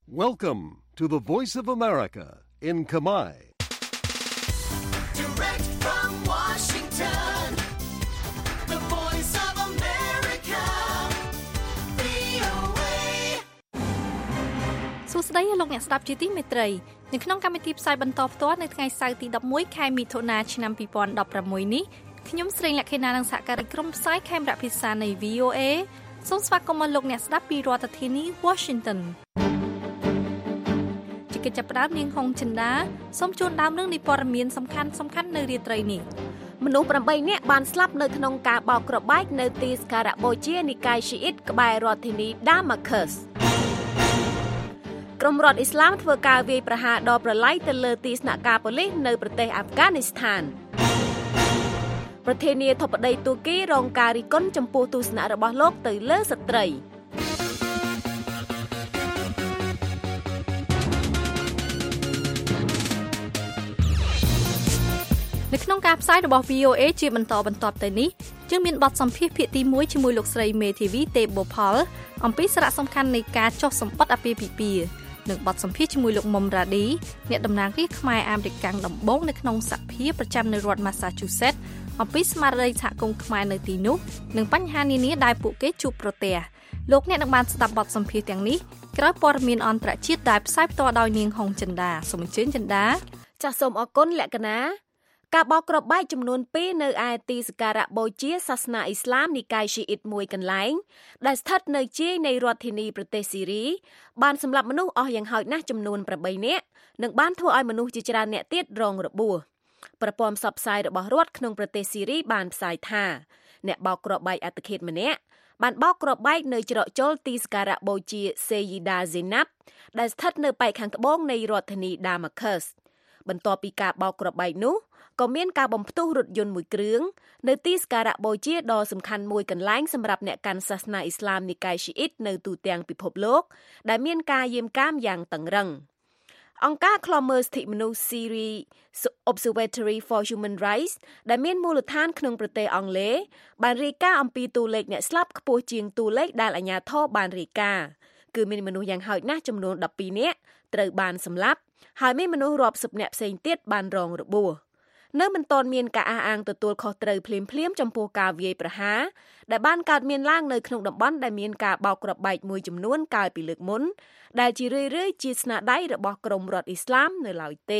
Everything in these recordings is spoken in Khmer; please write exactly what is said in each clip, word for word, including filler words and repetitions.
Welcome to the Voice of America in Khmer. Direct from Washington, the Voice of America, វី អូ เอសួស្តីលោកអ្នកស្ដាប់ជាទីមេត្រីនៅក្នុងកម្មវិធីផ្សាយបន្តផ្ទាល់នៅថ្ងៃសៅរ៍ទី11ខែមិថុនាឆ្នាំពីរពាន់ដប់ប្រាំមួយនេះខ្ញុំស្រីលក្ខិណានិងសហការីក្រុមផ្សាយខេមរៈភាសានៃ វី អូ เอ សូមស្វាគមន៍លោកអ្នកស្ដាប់ពីរដ្ឋធានី Washington ជាកិច្ចចាប់ផ្ដើមនាងហុងចិន្តាសូមជូនដើមរឿងនៃព័ត៌មានសំខាន់សំខាន់នៅរាត្រីនេះមនុស្សប្រាំបីនាក់បានស្លាប់នៅក្នុងការបោកគ្រាប់បែកនៅទីសក្ការៈបូជានិកាយស៊ីអ៊ីតក្បែររដ្ឋធានី Damascus ក្រុមរដ្ឋអ៊ីស្លាមធ្វើការវាយប្រហារដ៏ប្រឡាយទៅលើទីស្នាក់ការប៉ូលីសនៅប្រទេសអាហ្វហ្គានីស្ថានប្រធានាធិបតីទូគីរងការរិះគន់ចំពោះទស្សនៈរបស់លោកទៅលើស្ត្រីនៅក្នុងការផ្សាយរបស់ វី អូ เอ ជាបន្តបន្ទាប់ទៅនេះយើងមានបទសម្ភាសន៍ភាគទីមួយជាមួយលោកស្រីមេធីវីទេបូផលអំពីសារៈសំខាន់នៃការចុះសម្បត្តិអាពាហ៍ពិពាហ៍និងបទសម្ភាសន៍ជាមួយលោកមុំរ៉ាឌីអ្នកតំណាងរាស្ត្រខ្មែរអាមេរិកដំបូងនៅក្នុងសភាប្រចាំនៅរដ្ឋ Massachusetts អំពីស្មារតីសហគមន៍ខ្មែរនៅទីនោះនិងបញ្ហានានាដែលពួកគេជួបប្រទះលោកអ្នកនឹងបានស្ដាប់បទសម្ភាសន៍ទាំងនេះក្រោយព័ត៌មានអន្តរជាតិដែលផ្សាយផ្ទាល់ដោយនាងហុងចិន្តាសូមអញ្ជើញចិន្តាចាសសូមអរគុណលក្ខណាការបោកគ្រាប់បែកចំនួនពីរនៅឯទីសក្ការៈបូជាសាសនាអ៊ីស្លាមនិកាយស៊ីអ៊ីតមួយកន្លែងដែលស្ថិតនៅជាយនៃរដ្ឋធានីប្រទេសស៊ីរីបានសម្លាប់មនុស្សអស់យ៉ាងហោចណាស់ចំនួនប្រាំបីនាក់និងបានធ្វើឲ្យមនុស្សជាច្រើនអ្នកទៀតរងរបួសប្រព័ន្ធផ្សព្វផ្សាយរបស់រដ្ឋក្នុងប្រទេសស៊ីរីបានផ្សាយថាអ្នកបោកគ្រាប់បែកអត្តឃាតម្នាក់បានបោកគ្រាប់បែកនៅច្រកចូលទីសក្ការៈបូជាសេយីដាហ្សេណាប់ដែលស្ថិតនៅប៉ែកខាងត្បូងនៃរដ្ឋធានី Damascus បន្ទាប់ពីការបោកគ្រាប់បែកនោះក៏មានការបំផ្ទុះរថយន្តមួយគ្រឿងនៅទីសក្ការៈបូជាដ៏សំខាន់មួយកន្លែងសម្រាប់អ្នកកាន់សាសនាអ៊ីស្លាមនិកាយស៊ីអ៊ីតនៅទូទាំងពិភពលោកដែលមានការយាមកាមយ៉ាងតឹងរ៉ឹងអង្គការឃ្លាំមើលសិទ្ធិមនុស្ស Syria Observatory for Human Rights ដែលមានមូលដ្ឋានក្នុងប្រទេសអង់គ្លេសបានរាយការណ៍អំពីតួលេខអ្នកស្លាប់ខ្ពស់ជាងតួលេខដែលអាជ្ញាធរបានរាយការណ៍គឺមានមនុស្សយ៉ាងហោចណាស់ចំនួនដប់ពីរនាក់ត្រូវបានសម្លាប់ហើយមានមនុស្សរាប់សិបនាក់ផ្សេងទៀតបានរងរបួសនៅមិនទាន់មានការអះអាងទទួលខុសត្រូវភ្លាមៗចំពោះការវាយប្រហារដែលបានកើតមានឡើងនៅក្នុងតំបន់ដែលមានការបោកគ្រាប់បែកមួយចំនួនកាលពីលើកមុនដែលជារឿយៗជាស្នាដៃរបស់ក្រុមរដ្ឋអ៊ីស្លាមនៅឡើយទេ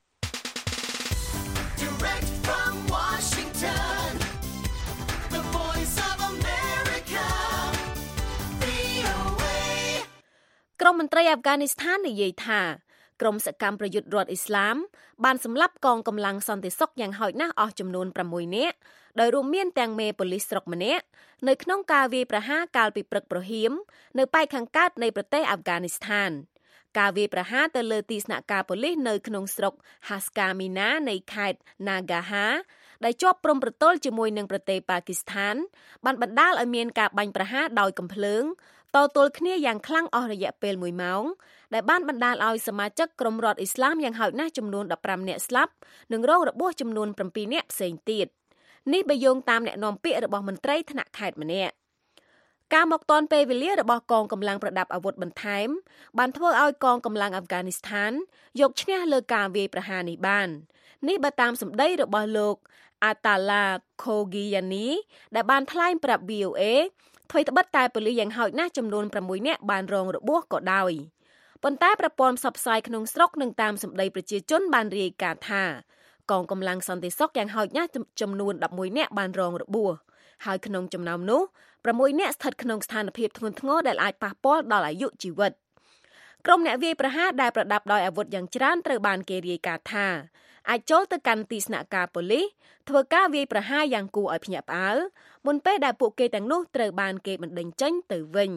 Direct from Washington, the Voice of America, វី អូ เอក្រុមមន្ត្រីអាហ្វហ្គានីស្ថាននិយាយថាក្រុមសកម្មប្រយុទ្ធរដ្ឋអ៊ីស្លាមបានសម្លាប់កងកម្លាំងសន្តិសុខយ៉ាងហោចណាស់អស់ចំនួនប្រាំមួយនាក់ដោយរួមមានទាំងមេប៉ូលីសស្រុកម្នាក់នៅក្នុងការវាយប្រហារកាលពីព្រឹកព្រហៀមនៅប៉ែកខាងកើតនៃប្រទេសអាហ្វហ្គានីស្ថានការវាយប្រហារទៅលើទីស្នាក់ការប៉ូលីសនៅក្នុងស្រុក Haskamina នៃខេត្ត Nagaha ដែលជាប់ព្រំប្រទល់ជាមួយនឹងប្រទេសប៉ាគីស្ថានបានបណ្ដាលឲ្យមានការបាញ់ប្រហារដោយកាំភ្លើងតទល់គ្នាយ៉ាងខ្លាំងអស់រយៈពេលមួយម៉ោងដែលបានបណ្ដាលឲ្យសមាជិកក្រុមរដ្ឋអ៊ីស្លាមយ៉ាងហោចណាស់ចំនួនដប់ប្រាំនាក់ស្លាប់និងរងរបួសចំនួនប្រាំពីរនាក់ផ្សេងទៀតនេះបើយោងតាមអ្នកនាំពាក្យរបស់មន្ត្រីថ្នាក់ខេត្តម្នាក់ការមកទាន់ពេលវេលារបស់កងកម្លាំងប្រដាប់អាវុធបន្ថែមបានធ្វើឲ្យកងកម្លាំងអាហ្វហ្គានីស្ថានយកឈ្នះលើការវាយប្រហារនេះបាននេះបើតាមសម្ដីរបស់លោក Atala Khogiani ដែលបានថ្លែងប្រាប់ វី អូ เอ ថ្មីត្បិតតែប៉ូលីសយ៉ាងហោចណាស់ចំនួនប្រាំមួយនាក់បានរងរបួសក៏ដោយប៉ុន្តែប្រព័ន្ធផ្សព្វផ្សាយក្នុងស្រុកនិងតាមសម្ដីប្រជាជនបានរាយការណ៍ថាកងកម្លាំងសន្តិសុខយ៉ាងហោចណាស់ចំនួនដប់មួយនាក់បានរងរបួសហើយក្នុងចំណោមនោះប្រាំមួយនាក់ស្ថិតក្នុងស្ថានភាពធ្ងន់ធ្ងរដែលអាចប៉ះពាល់ដល់អាយុជីវិតក្រុមអ្នកវាយប្រហារដែលប្រដាប់ដោយអាវុធយ៉ាងច្រើនត្រូវបានគេរាយការណ៍ថាអាចចូលទៅកាន់ទីស្នាក់ការប៉ូលីសធ្វើការវាយប្រហារយ៉ាងគួរឲ្យភ្ញាក់ផ្អើលមុនពេលដែលពួកគេទាំងនោះត្រូវបានគេបណ្តេញចេញទៅវិញ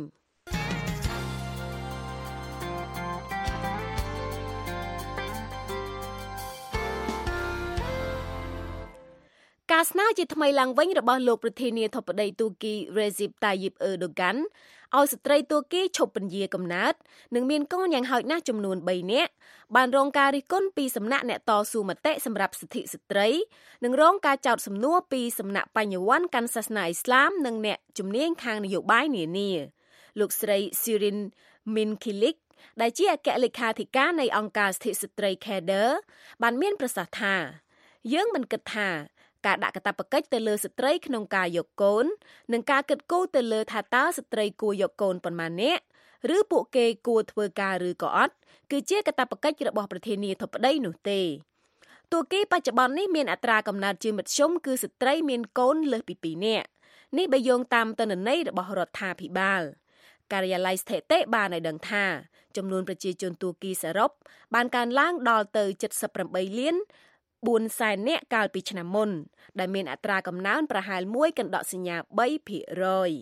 ការស្នើជាថ្មីឡើងវិញរបស់លោកប្រធានាធិបតីទូគី Recep Tayyip Erdogan ឲ្យស្ត្រីទួរគីឈប់ពន្យាកំណើតនិងមានកូនយ៉ាងហោចណាស់ចំនួនបីនាក់បានរងការរិះគន់ពីសំណាក់អ្នកតស៊ូមតិសម្រាប់សិទ្ធិស្ត្រីនិងរងការចោទសំណួរពីសំណាក់បញ្ញវន្តកាន់សាសនាអ៊ីស្លាមនិងអ្នកជំនាញខាងនយោបាយនានាលោកស្រី Shirin Minkilik ដែលជាអគ្គលេខាធិការនៃអង្គការសិទ្ធិស្ត្រី Cadre បានមានប្រសាសន៍ថាយើងមិនគិតថាការដាក់កាតព្វកិច្ចទៅលើស្ត្រីក្នុងការយកកូននិងការគិតគូរទៅលើថាតើស្ត្រីគួរយកកូនប៉ុន្មាននាក់ឬពួកគេគួរធ្វើការឬក៏អត់គឺជាកាតព្វកិច្ចរបស់ប្រធានាធិបតីនោះទេទូគីបច្ចុប្បន្ននេះមានអត្រាកំណើតជាមធ្យមគឺស្ត្រីមានកូនលើសពីពីរនាក់នេះបើយោងតាមទិន្នន័យរបស់រដ្ឋាភិបាលការិយាល័យស្ថិតិបានឲ្យដឹងថាចំនួនប្រជាជនទូគីសរុបបានកើនឡើងដល់ទៅជិតសិបប្រាំបីលានបួនសែននាក់កាលពីឆ្នាំមុនដែលមានអត្រាកំណើនប្រហែលមួយកណ្ដកសញ្ញាបីភាគរយ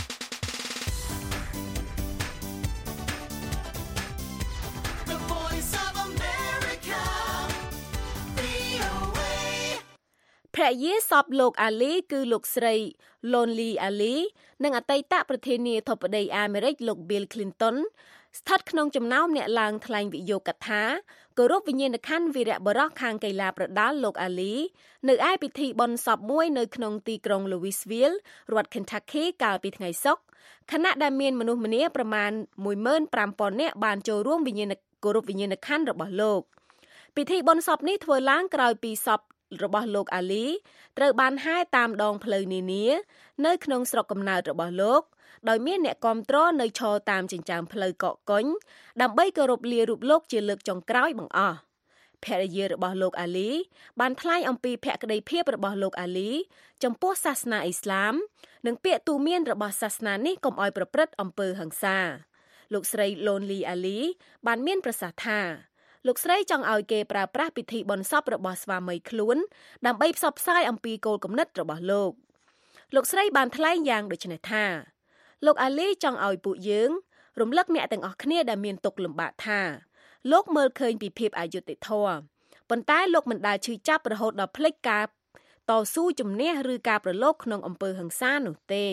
ភរិយាសពលោកអាលីគឺលោកស្រី Lonely Ali និងអតីតប្រធានាធិបតីអាមេរិកលោក Bill Clinton ស្ថិតក្នុងចំណោមអ្នកឡើងថ្លែងវិយោគថាគោរពវិញ្ញាណក្ខន្ធវីរបុរសខាងកីឡាប្រដាល់លោកអាលីនៅឯពិធីបុណ្យសពមួយនៅក្នុងទីក្រុង Louisville រដ្ឋ Kentucky កាលពីថ្ងៃសុក្រខណៈដែលមានមនុស្សម្នាប្រមាណមួយម៉ឺនប្រាំពាន់នាក់បានចូលរួមវិញ្ញាណគោរពវិញ្ញាណក្ខន្ធរបស់លោកពិធីបុណ្យសពនេះធ្វើឡើងក្រោយពីសពរបស់លោកអាលីត្រូវបានហែតាមដងផ្លូវនានានៅក្នុងស្រុកកំណើតរបស់លោកដោយមានអ្នកគាំទ្រនៅឈរតាមចិញ្ចើមផ្លូវកកកុញដើម្បីគោរពលារូបលោកជាលើកចុងក្រោយបង្អស់ភរិយារបស់លោកអាលីបានថ្លែងអំពីភក្តីភាពរបស់លោកអាលីចំពោះសាសនាអ៊ីស្លាមនិងពាក្យទូន្មានរបស់សាសនានេះកុំឲ្យប្រព្រឹត្តអំពើហិង្សាលោកស្រី Lonely Ali បានមានប្រសាសន៍ថាលោកស្រីចង់ឲ្យគេប្រើប្រាស់ពិធីបុណ្យសពរបស់ស្វាមីខ្លួនដើម្បីផ្សព្វផ្សាយអំពីគោលគំនិតរបស់លោកលោកស្រីបានថ្លែងយ៉ាងដូចនេះថាលោកអាលីចង់ឲ្យពួកយើងរំលឹកអ្នកទាំងអស់គ្នាដែលមានទុក្ខលំបាកថាលោកមើលឃើញពីភាពអយុត្តិធម៌ប៉ុន្តែលោកមិនដែលឈឺចាប់រហូតដល់ភ្លេចការតស៊ូជំនះឬការប្រឡូកក្នុងអំពើហិង្សានោះទេ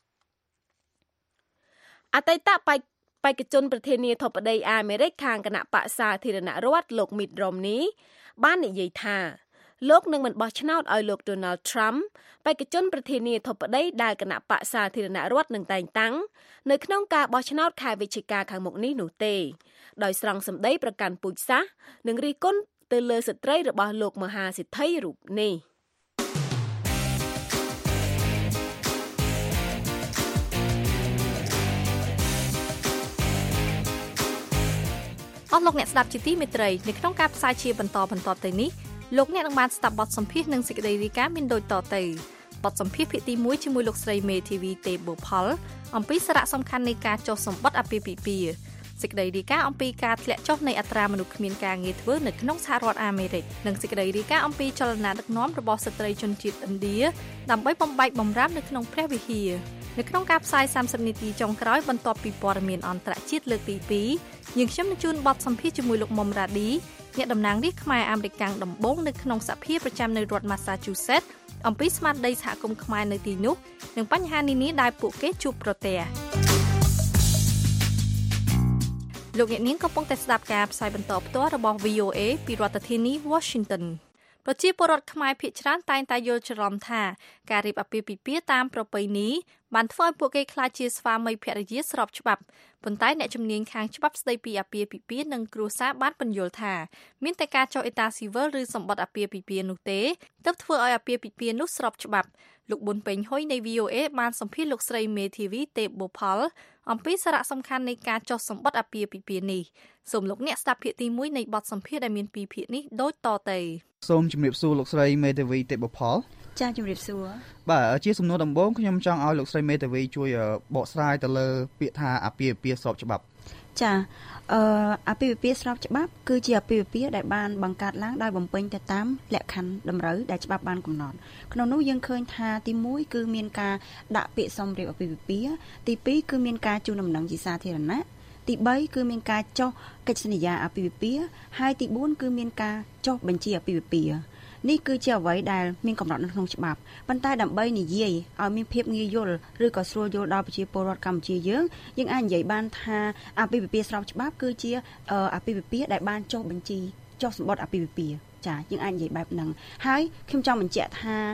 អតីតបេក្ខបេក្ខជនប្រធានាធិបតីអាមេរិកខាងគណៈបក្សសាធារណរដ្ឋលោក Mitt Romney បាននិយាយថាលោកនឹងមិនបោះឆ្នោតឲ្យលោក Donald Trump បេក្ខជនប្រធានាធិបតីដែលគណៈបក្សសាធារណរដ្ឋនឹងតែងតាំងនៅក្នុងការបោះឆ្នោតខែវិច្ឆិកាខាងមុខនេះនោះទេដោយស្រង់សម្ដីប្រកាន់ពូជសាសន៍និងរិះគន់ទៅលើស្ត្រីរបស់លោកមហាសេដ្ឋីរូបនេះអស់លោកអ្នកស្ដាប់ជាទីមេត្រីនៅក្នុងការផ្សាយជាបន្តបន្តទៅនេះលោកអ្នកនឹងបានស្ដាប់បទសម្ភាសន៍និងសេចក្តីរាយការណ៍មានដូចតទៅបទសម្ភាសន៍ភាគទីមួយជាមួយលោកស្រីមេធាវីទេបូផលអំពីសារៈសំខាន់នៃការចុះសម្បត្តិអាពាហ៍ពិពាហ៍សេចក្តីរាយការណ៍អំពីការធ្លាក់ចុះនៃអត្រាមនុស្សគ្មានការងារធ្វើនៅក្នុងសហរដ្ឋអាមេរិកនិងសេចក្តីរាយការណ៍អំពីចលនាដឹកនាំរបស់ស្ត្រីជនជាតិឥណ្ឌាដើម្បីបំបែកបំរាមនៅក្នុងព្រះវិហារនៅក្នុងការផ្សាយសាមសិបនាទីចុងក្រោយបន្ទាប់ពីព័ត៌មានអន្តរជាតិលើកទីពីរយើងខ្ញុំនឹងជូនបទសម្ភាសន៍ជាមួយលោកមុំរ៉ាឌីអ្នកតំណាងរាស្ត្រខ្មែរអាមេរិកដំបូងនៅក្នុងសភាប្រចាំនៅរដ្ឋ Massachusetts អំពីស្មារតីសហគមន៍ខ្មែរនៅទីនោះនិងបញ្ហានានាដែលពួកគេជួបប្រទះលោកអ្នកនាងកំពុងតែស្ដាប់ការផ្សាយបន្តផ្ទាល់របស់ វី អូ เอ ពីរដ្ឋធានី Washingtonប្រជាពលរដ្ឋខ្មែរភាគច្រើនតែងតែយល់ច្រឡំថាការរៀបអាពាហ៍ពិពាហ៍តាមប្រពៃណីបានធ្វើឲ្យពួកគេក្លាយជាស្វាមីភរិយាស្របច្បាប់ប៉ុន្តែអ្នកជំនាញខាងច្បាប់ស្ដីពីអាពាហ៍ពិពាហ៍និងគ្រួសារបានពន្យល់ថាមានតែការចុះអេតាស៊ីវិលឬសម្បត្តិអាពាហ៍ពិពាហ៍នោះទេទើបធ្វើឲ្យអាពាហ៍ពិពាហ៍នោះស្របច្បាប់លោកប៊ុនពេញហ៊ុយនៃ វី អូ เอ បានសម្ភាសន៍លោកស្រីមេធាវីទេបូផលអំពីសារៈសំខាន់នៃការចុះសម្បត្តិអាពាហ៍ពិពាហ៍នេះសូមលោកអ្នកស្ដាប់ភាគទីមួយនៃបទសម្ភាសន៍ដែលមានពីរភាគនេះដូចតទៅសូមជម្រាបសួរលោកស្រីមេធាវីទេបូផលចាជម្រាបសួរបាទជាសំណួរដំបូងខ្ញុំចង់ឲ្យលោកស្រីមេធាវីជួយបកស្រាយទៅលើពាក្យថាអាពាហ៍ពិពាហ៍ស្របច្បាប់ចាអឺអាពាហ៍ពិពាហ៍ស្របច្បាប់គឺជាអាពាហ៍ពិពាហ៍ដែលបានបង្កើតឡើងដោយបំពេញទៅតាមលក្ខខណ្ឌតម្រូវដែលច្បាប់បានកំណត់ក្នុងនោះយើងឃើញថាទីមួយគឺមានការដាក់ពាក្យសុំរៀបអាពាហ៍ពិពាហ៍ទីពីរគឺមានការជូនដំណឹងជាសាធារណៈទីបីគឺមានការចុះកិច្ចសន្យាអាពាហ៍ពិពាហ៍ហើយទីបួនគឺមានការចុះបញ្ជីអាពាហ៍ពិពាហ៍នេះគឺជាអ្វីដែលមានកំណត់នៅក្នុងច្បាប់ប៉ុន្តែដើម្បីនិយាយឲ្យមានភាពងាយយល់ឬក៏ស្រួលយល់ដល់ប្រជាពលរដ្ឋកម្ពុជាយើងយើងអាចនិយាយបានថាអាពាហ៍ពិពាហ៍ស្របច្បាប់គឺជាអាពាហ៍ពិពាហ៍ដែលបានចុះបញ្ជីចុះសម្បត្តិអាពាហ៍ពិពាហ៍ចាយើងអាចនិយាយបែបហ្នឹងហើយខ្ញុំចង់បញ្ជាក់ថា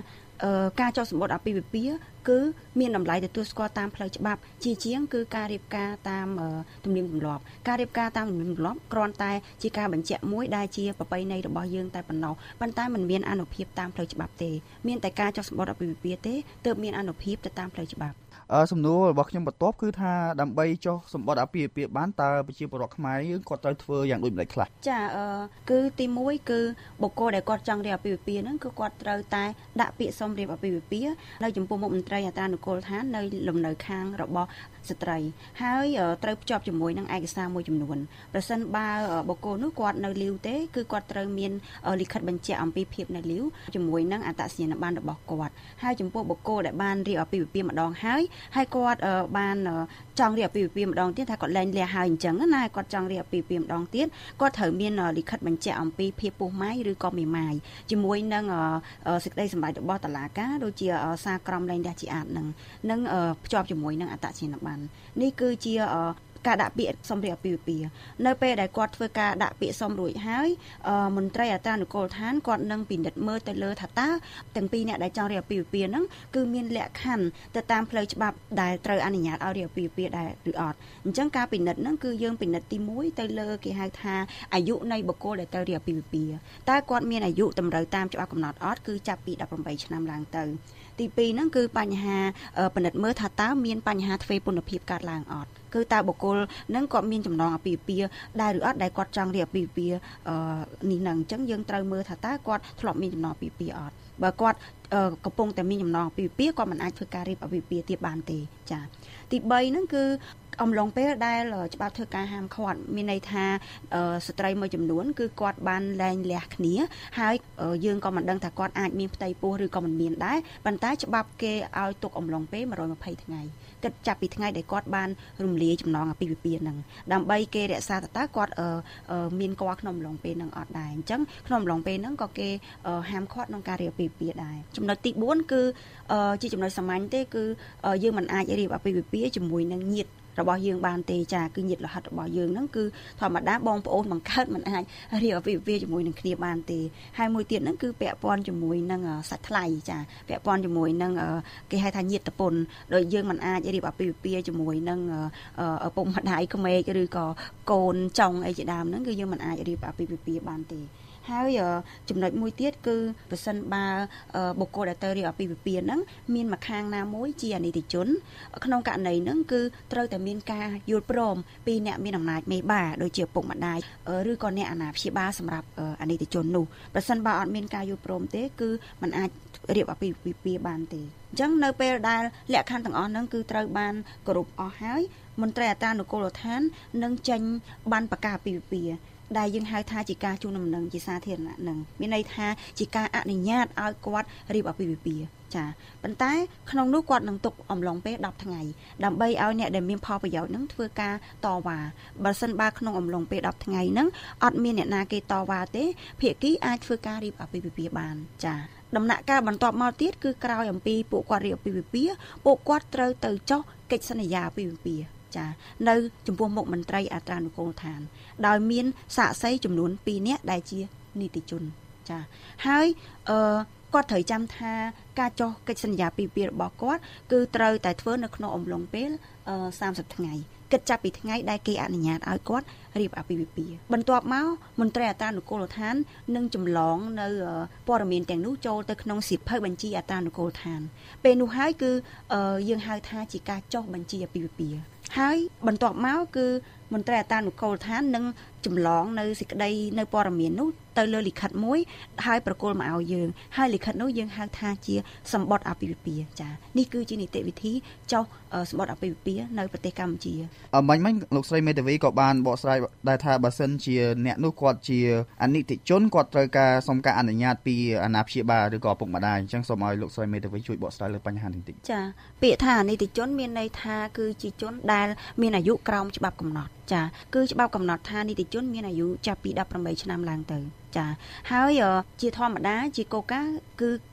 ការចុះសម្បត្តិអាពាហ៍ពិពាហ៍គឺមានតម្លៃទទួលស្គាល់តាមផ្លូវច្បាប់ជាជាងគឺការរៀបការតាមទំនៀមទម្លាប់ការរៀបការតាមទំនៀមទម្លាប់គ្រាន់តែជាការបញ្ជាក់មួយដែលជាប្រពៃណីរបស់យើងតែប៉ុណ្ណោះប៉ុន្តែมันមានអានុភាពតាមផ្លូវច្បាប់ទេមានតែការចុះសម្បត្តិអាពាហ៍ពិពាហ៍ទេទើបមានអានុភាពទៅតាមផ្លូវច្បាប់អឺសំណួររបស់ខ្ញុំបន្ទាប់គឺថាដើម្បីចុះសម្បត្តិអាពាហ៍ពិពាហ៍បានតើប្រជាពលរដ្ឋខ្មែរយើងគាត់ត្រូវធ្វើយ៉ាងដូចម្តេចខ្លះចាអឺគឺទីមួយគឺបុគ្គលដែលគាត់ចង់រៀបអាពាហ៍ពិពាហ៍ហ្នឹងគឺគាត់ត្រូវតែដាក់ពាក្យសុំរៀបអាពាហ៍ពិពាហ៍នៅចំពោះមុខមន្ត្រីអត្រានុកូលដ្ឋាននៅលំនៅខាងរបស់ស្ត្រីហើយត្រូវភ្ជាប់ជាមួយនឹងឯកសារមួយចំនួនប្រសិនបើបុគ្គលនោះគាត់នៅលីវទេគឺគាត់ត្រូវមានលិខិតបញ្ជាក់អំពីភាពនៅលីវជាមួយនឹងអត្តសញ្ញាណប័ណ្ណរបស់គាត់ហើយចំពោះបុគ្គលដែលបានរៀបអាពាហ៍ពិពាហ៍ម្ដងហើយហើយគាត់បានចង់រៀបអាពាហ៍ពិពាហ៍ម្ដងទៀតថាគាត់លែងលះហើយអញ្ចឹងណាគាត់ចង់រៀបអាពាហ៍ពិពាហ៍ម្ដងទៀតគាត់ត្រូវមានលិខិតបញ្ជាក់អំពីភាពពោះម៉ាយឬក៏មេម៉ាយជាមួយនឹងសេចក្តីសម្រេចរបស់តុលាការដូចជាសារក្រមលែងលះជាអាចនឹងនឹងភ្ជាប់ជាមួយនឹងអត្តសញ្ញាណប័ណ្ណនេះគឺជាការដាក់ពាក្យសុំរៀបអាពាហ៍ពិពាហ៍នៅពេលដែលគាត់ធ្វើការដាក់ពាក្យសុំរួចហើយមន្ត្រីអត្រានុកូលដ្ឋានគាត់នឹងពិនិត្យមើលទៅលើថាតើទាំងពីរអ្នកដែលចង់រៀបអាពាហ៍ពិពាហ៍ហ្នឹងគឺមានលក្ខខណ្ឌទៅតាមផ្លូវច្បាប់ដែលត្រូវអនុញ្ញាតឲ្យរៀបអាពាហ៍ពិពាហ៍ដែរឬអត់អញ្ចឹងការពិនិត្យហ្នឹងគឺយើងពិនិត្យទីមួយទៅលើគេហៅថាអាយុនៃបុគ្គលដែលត្រូវរៀបអាពាហ៍ពិពាហ៍តើគាត់មានអាយុតម្រូវតាមច្បាប់កំណត់អត់គឺចាប់ពីដប់ប្រាំបីឆ្នាំឡើងទៅទីពីរហ្នឹងគឺបញ្ហាពិនិត្យមើលថាតើមានបញ្ហាទ្វេពន្ធភាពកើតឡើងអត់គឺតើបុគ្គលនឹងគាត់មានចំណងអាពាហ៍ពិពាហ៍ដែរឬអត់ដែលគាត់ចង់រៀបអាពាហ៍ពិពាហ៍នេះនឹងអញ្ចឹងយើងត្រូវមើលថាតើគាត់ធ្លាប់មានចំណងអាពាហ៍ពិពាហ៍អត់បើគាត់កំពុងតែមានចំណងអាពាហ៍ពិពាហ៍គាត់មិនអាចធ្វើការរៀបអាពាហ៍ពិពាហ៍ទៀតបានទេចាទីបីហ្នឹងគឺអំឡុងពេលដែលច្បាប់ធ្វើការហាមឃាត់មានន័យថាស្ត្រីមួយចំនួនគឺគាត់បានលែងលះគ្នាហើយយើងក៏មិនដឹងថាគាត់អាចមានផ្ទៃពោះឬក៏មិនមានដែរប៉ុន្តែច្បាប់គេឲ្យទុកអំឡុងពេលមួយរយម្ភៃថ្ងៃគិតចាប់ពីថ្ងៃដែលគាត់បានរំលាយចំណងអាពាហ៍ពិពាហ៍ហ្នឹងដើម្បីគេរក្សាតើតើគាត់មានគាត់ក្នុងអំឡុងពេលហ្នឹងអត់ដែរអញ្ចឹងក្នុងអំឡុងពេលហ្នឹងក៏គេហាមឃាត់ក្នុងការរៀបអាពាហ៍ពិពាហ៍ដែរចំណុចទីបួនគឺជាចំណុចសាមញ្ញទេគឺយើងមិនអាចរៀបអាពាហ៍ពិពាហ៍ជាមួយនឹងញាតិរបស់យើងបានទេចាគឺញាតិរហ័តរបស់យើងហ្នឹងគឺធម្មតាបងប្អូនបង្កើតមិនអាចរៀបអាពាហ៍ពិពាហ៍ជាមួយនឹងគ្នាបានទេហើយមួយទៀតហ្នឹងគឺពាក់ព័ន្ធជាមួយនឹងសាច់ថ្លៃចាពាក់ព័ន្ធជាមួយនឹងគេហៅថាញាតិពុនដោយយើងមិនអាចរៀបអាពាហ៍ពិពាហ៍ជាមួយនឹងឪពុកម្ដាយក្មេកឬក៏កូនចុងអីជាដើមហ្នឹងគឺយើងមិនអាចរៀបអាពាហ៍ពិពាហ៍បានទេហើយចំណុចមួយទៀតគឺប្រសិនបើបុគ្គលដែលទៅរៀបអាពាហ៍ពិពាហ៍ហ្នឹងមានមួយខាងណាមួយជាអនិច្ចជនក្នុងករណីហ្នឹងគឺត្រូវតែមានការយល់ព្រមពីអ្នកមានអំណាចមេបាដូចជាពុកម្ដាយឬក៏អ្នកអាណាព្យាបាលសម្រាប់អនិច្ចជននោះប្រសិនបើអត់មានការយល់ព្រមទេគឺมันអាចរៀបអាពាហ៍ពិពាហ៍បានទេអញ្ចឹងនៅពេលដែលលក្ខខណ្ឌទាំងអស់ហ្នឹងគឺត្រូវបានគោរពអស់ហើយមន្ត្រីអត្រានុកូលដ្ឋាននឹងចេញបានប្រកាសអាពាហ៍ពិពាហ៍ដែលយើងហៅថាជាការជូនដំណឹងជាសាធារណៈនឹងមានន័យថាជាការអនុញ្ញាតឲ្យគាត់រៀបអាពាហ៍ពិពាហ៍ចាប៉ុន្តែក្នុងនោះគាត់នឹងទុកអំឡុងពេលដប់ថ្ងៃដើម្បីឲ្យអ្នកដែលមានផលប្រយោជន៍នឹងធ្វើការតវ៉ាបើសិនបើក្នុងអំឡុងពេលដប់ថ្ងៃហ្នឹងអត់មានអ្នកណាគេតវ៉ាទេភាគីអាចធ្វើការរៀបអាពាហ៍ពិពាហ៍បានចាដំណាក់កាលបន្ទាប់មកទៀតគឺក្រោយអំពីពួកគាត់រៀបអាពាហ៍ពិពាហ៍ពួកគាត់ត្រូវទៅចុះកិច្ចសន្យាអាពាហ៍ពិពាហ៍ចានៅចំពោះមុខមន្ត្រីអត្រានុកូលដ្ឋានដោយមានសាក្សីចំនួនពីរនាក់ដែលជានីតិជនចាហើយអឺគាត់ត្រូវចាំថាការចុះកិច្ចសន្យាអាពាហ៍ពិពាហ៍របស់គាត់គឺត្រូវតែធ្វើនៅក្នុងអំឡុងពេលសាមសិបថ្ងៃគិតចាប់ពីថ្ងៃដែលគេអនុញ្ញាតឲ្យគាត់រៀបអាពាហ៍ពិពាហ៍បន្ទាប់មកមន្ត្រីអត្រានុកូលដ្ឋាននឹងចម្លងនៅព័ត៌មានទាំងនោះចូលទៅក្នុងសៀវភៅបញ្ជីអត្រានុកូលដ្ឋានពេលនោះហើយគឺយើងហៅថាជាការចុះបញ្ជីអាពាហ៍ពិពាហ៍ហើយបន្ទាប់មកគឺមន្ត្រីអត្រានុកូលដ្ឋាននឹងចម្លងនៅសេចក្តីនៅព័ត៌មាននោះទៅលើលិខិតមួយហើយប្រគល់មកឲ្យយើងហើយលិខិតនោះយើងហៅថាជាសម្បត្តិអាពាហ៍ពិពាហ៍ចានេះគឺជានីតិវិធីចុះសម្បត្តិអាពាហ៍ពិពាហ៍នៅប្រទេសកម្ពុជាអមាញ់មិញលោកស្រីមេធាវីក៏បានបកស្រាយដែរថាបើសិនជាអ្នកនោះគាត់ជាអនិច្ចជនគាត់ត្រូវការសុំការអនុញ្ញាតពីអាណាព្យាបាលឬក៏ឪពុកម្ដាយអញ្ចឹងសូមឲ្យលោកស្រីមេធាវីជួយបកស្រាយលើបញ្ហានេះបន្តិចចាពាក្យថាអនិច្ចជនមានន័យថាគឺជាជនដែលមានអាយុក្រោមច្បាប់កំណត់ចាគឺច្បាប់កំណត់ថានីតិជនមានអាយុចាប់ពីដប់ប្រាំបីឆ្នាំឡើងទៅចាហើយជាធម្មតាជាកូកាគឺ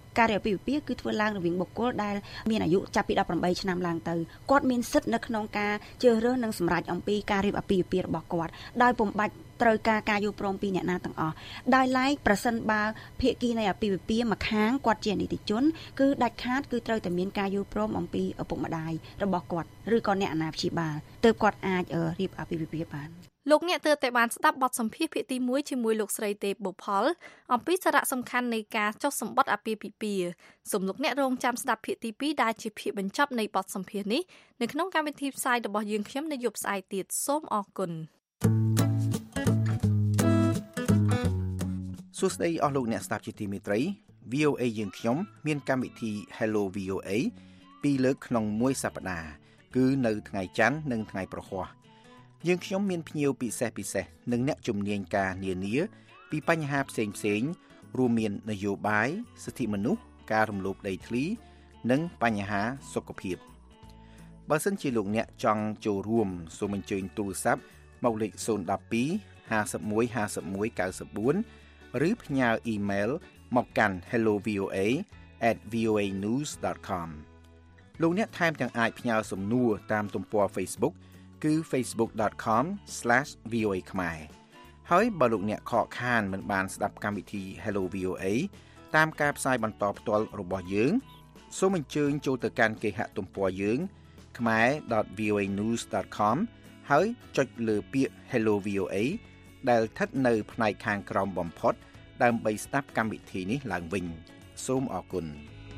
ការរៀបអាពាហ៍ពិពាហ៍គឺធ្វើឡើងរវាងបុគ្គលដែលមានអាយុចាប់ពីដប់ប្រាំបីឆ្នាំឡើងទៅគាត់មានសិទ្ធិនៅក្នុងការជ្រើសរើសនិងសម្រេចអំពីការរៀបអាពាហ៍ពិពាហ៍របស់គាត់ដោយពុំបាច់ត្រូវការការយល់ព្រមពីអ្នកណាទាំងអស់ដោយឡែកប្រសិនបើភាគីនៃអាពាហ៍ពិពាហ៍ម្ខាងគាត់ជានីតិជនគឺដាច់ខាតគឺត្រូវតែមានការយល់ព្រមអំពីឪពុកម្ដាយរបស់គាត់ឬក៏អ្នកអាណាព្យាបាលទើបគាត់អាចរៀបអាពាហ៍ពិពាហ៍បានលោកអ្នកទើបតែបានស្ដាប់បទសម្ភាសន៍ភាគទីមួយជាមួយលោកស្រីទេពបុផុលអំពីសារៈសំខាន់នៃការចុះសម្បត្តិអាពាហ៍ពិពាហ៍សូមលោកអ្នករងចាំស្ដាប់ភាគទីពីរដែលជាភាគបញ្ចប់នៃបទសម្ភាសន៍នេះនៅក្នុងកម្មវិធីផ្សាយរបស់យើងខ្ញុំនៅយប់ស្អែកទៀតសូមអរគុណសួស្តីអស់លោកអ្នកស្ដាប់ជាទីមេត្រី វី អូ เอ យើងខ្ញុំមានកម្មវិធី Hello វី អូ เอ ពីរលើកក្នុងមួយសប្តាហ៍គឺនៅថ្ងៃច័ន្ទនិងថ្ងៃប្រហ័សយើងខ្ញុំមានភ្ញៀវពិសេសពិសេសនិងអ្នកជំនាញការនានាពីបញ្ហាផ្សេងផ្សេងរួមមាននយោបាយសិទ្ធិមនុស្សការរំលោភដីធ្លីនិងបញ្ហាសុខភាពបើសិនជាលោកអ្នកចង់ចូលរួមសូមអញ្ជើញទូរស័ព្ទមកលេខศูนย์ หนึ่ง สอง ห้า หนึ่ง ห้า หนึ่ง เก้า สี่ ឬផ្ញើអ៊ីមែលមកកាន់ hello v o a at v o a news dot com លោកអ្នកថែមទាំងអាចផ្ញើសំណួរតាមទំព័រ Facebook គឺ facebook dot com slash v o a ខ្មែរហើយបើលោកអ្នកខកខានមិនបានស្ដាប់កម្មវិធី Hello វី អូ เอ តាមការផ្សាយបន្តផ្ទាល់របស់យើងសូមអញ្ជើញចូលទៅកាន់គេហទំព័រយើង khmae dot v o a news dot com ហើយចុចលើពាក្យ Hello វី អូ เอ ដែលស្ថិតនៅផ្នែកខាងក្រោមបំផុតដើម្បីស្ដាប់កម្មវិធីនេះឡើងវិញសូមអរគុណ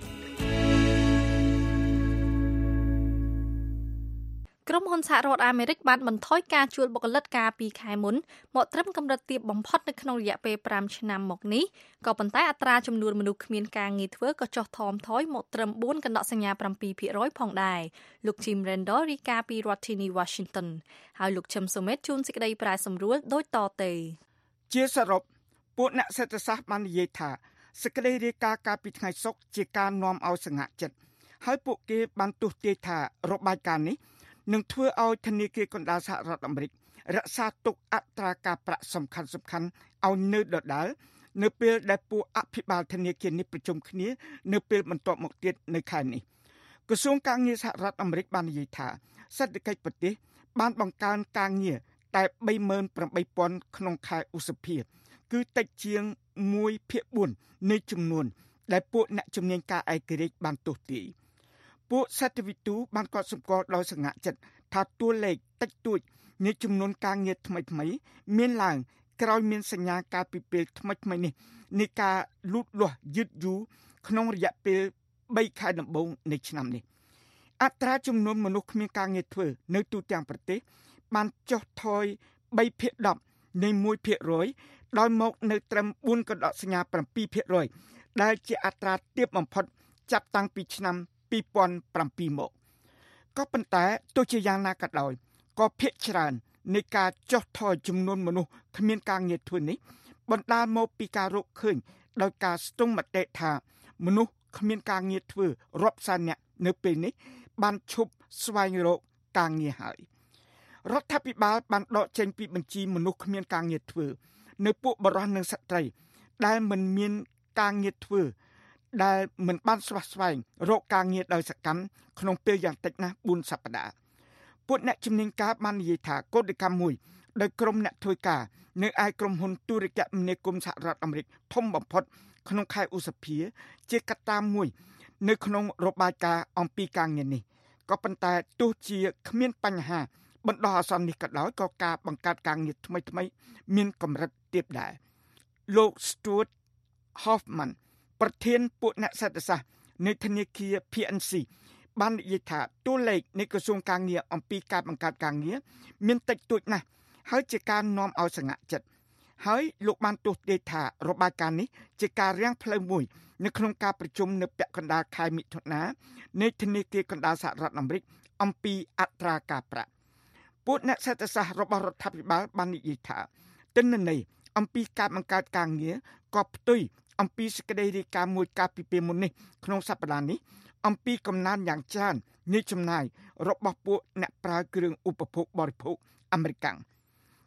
ក្រុមហ៊ុនសហរដ្ឋអាមេរិកបានបន្ថយការជួលបុគ្គលិកកាលពីខែមុនមកត្រឹមកម្រិតទាបបំផុតនៅក្នុងរយៈពេលប្រាំឆ្នាំមកនេះក៏ប៉ុន្តែអត្រាចំនួនមនុស្សគ្មានការងារធ្វើក៏ចុះថមថយមកត្រឹមបួនកណ្ដកសញ្ញា ប្រាំពីរភាគរយ ផងដែរលោក Jim Randall រាយការណ៍ពីរដ្ឋធានី Washington ហើយលោក Chim Sumet ជូនសេចក្តីប្រាយសម្រួលដូចតទៅជាសរុបពួកអ្នកសេដ្ឋសាស្ត្របាននិយាយថាសេចក្តីរាយការណ៍កាលពីថ្ងៃសុក្រជាការនាំឲ្យសង្ហាក់ចិត្តហើយពួកគេបានទស្សន៍ទាយថារបាយការណ៍នេះនឹងធ្វើឲ្យធនាគារកណ្ដាលសហរដ្ឋអាមេរិករក្សាទុកអត្រាការប្រាក់សំខាន់ៗឲ្យនៅដដែលនៅពេលដែលពួកអភិបាលធនាគារនេះប្រជុំគ្នានៅពេលបន្ទាប់មកទៀតនៅខែនេះក្រសួងការងារសហរដ្ឋអាមេរិកបាននិយាយថាសេដ្ឋកិច្ចប្រទេសបានបង្កើនការងារតែ បីម៉ឺនប្រាំបីពាន់ ក្នុងខែឧសភាគឺតិចជាង មួយភាគបួន នៃចំនួនដែលពួកអ្នកជំនាញការឯករាជ្យបានទស្សន៍ទាយពួកសេដ្ឋវិទូបានកត់សម្គាល់ដោយសង្ហាក់ចិត្តថាតួលេខតិចតួចនៃចំនួនការងារថ្មីថ្មីមានឡើងក្រោយមានសញ្ញាការពីពេលថ្មីថ្មីនេះនៃការលូតលាស់យឺតយូរក្នុងរយៈពេលបីខែដំបូងនៃឆ្នាំនេះអត្រាចំនួនមនុស្សគ្មានការងារធ្វើនៅទូទាំងប្រទេសបានចុះថយ បីភាគដប់ នៃ មួយភាគរយ ដោយមកនៅត្រឹម បួនកណ្ដកសញ្ញា ប្រាំពីរភាគរយ ដែលជាអត្រាទាបបំផុតចាប់តាំងពីឆ្នាំពីរពាន់ប្រាំពីរមកក៏ប៉ុន្តែទោះជាយ៉ាងណាក៏ដោយក៏ភាគច្រើននៃការចុះថយចំនួនមនុស្សគ្មានការងារធ្វើនេះបណ្ដាលមកពីការរកឃើញដោយការស្ទង់មតិថាមនុស្សគ្មានការងារធ្វើរាប់សែននាក់នៅពេលនេះបានឈប់ស្វែងរកការងារហើយរដ្ឋាភិបាលបានដកចេញពីបញ្ជីមនុស្សគ្មានការងារធ្វើនៅពួកបរិសុទ្ធនិងស្ត្រីដែលមិនមានការងារធ្វើដែលមិនបានស្វះស្វែងរកការងារដោយសកម្មក្នុងពេលយ៉ាងតិចណាស់បួនសប្តាហ៍ពួកអ្នកជំនាញការបាននិយាយថាកោតកម្មមួយដោយក្រុមអ្នកធ្វើការនៅឯក្រុមហ៊ុនទូរគមនាគមន៍សហរដ្ឋអាមេរិកធំបំផុតក្នុងខែឧសភាជាកត្តាមួយនៅក្នុងរបាយការណ៍អំពីការងារនេះក៏ប៉ុន្តែទោះជាគ្មានបញ្ហាបណ្ដោះអាសន្ននេះក៏ដោយក៏ការបង្កើតការងារថ្មីថ្មីមានកម្រិតទាបដែរលោក Stuart Hoffman ប្រធានពួកអ្នកសេដ្ឋសាស្ត្រនៃធនាគារ พี เอ็น ซี បាននិយាយថាតួលេខនៃក្រសួងការងារអំពីការបង្កើតការងារមានតិចតួចណាស់ហើយជាការនាំឲ្យសង្ហាក់ចិត្តហើយលោកបានទស្សន៍ទាយថារបាយការណ៍នេះជាការរាំងផ្លូវមួយនៅក្នុងការប្រជុំនៅពាក់កណ្ដាលខែមិថុនានៃធនាគារកណ្ដាលសហរដ្ឋអាមេរិកអំពីអត្រាការប្រាក់ពួកអ្នកសេដ្ឋសាស្ត្ររបស់រដ្ឋាភិបាលបាននិយាយថាទិន្នន័យអំពីការបង្កើតការងារក៏ផ្ទុយអំពីសេចក្តីរាយការណ៍មួយកាលពីពេលមុននេះក្នុងសប្តាហ៍នេះអំពីកំណើនយ៉ាងច្រើននៃចំណាយរបស់ពួកអ្នកប្រើគ្រឿងឧបភោគបរិភោគអាមេរិក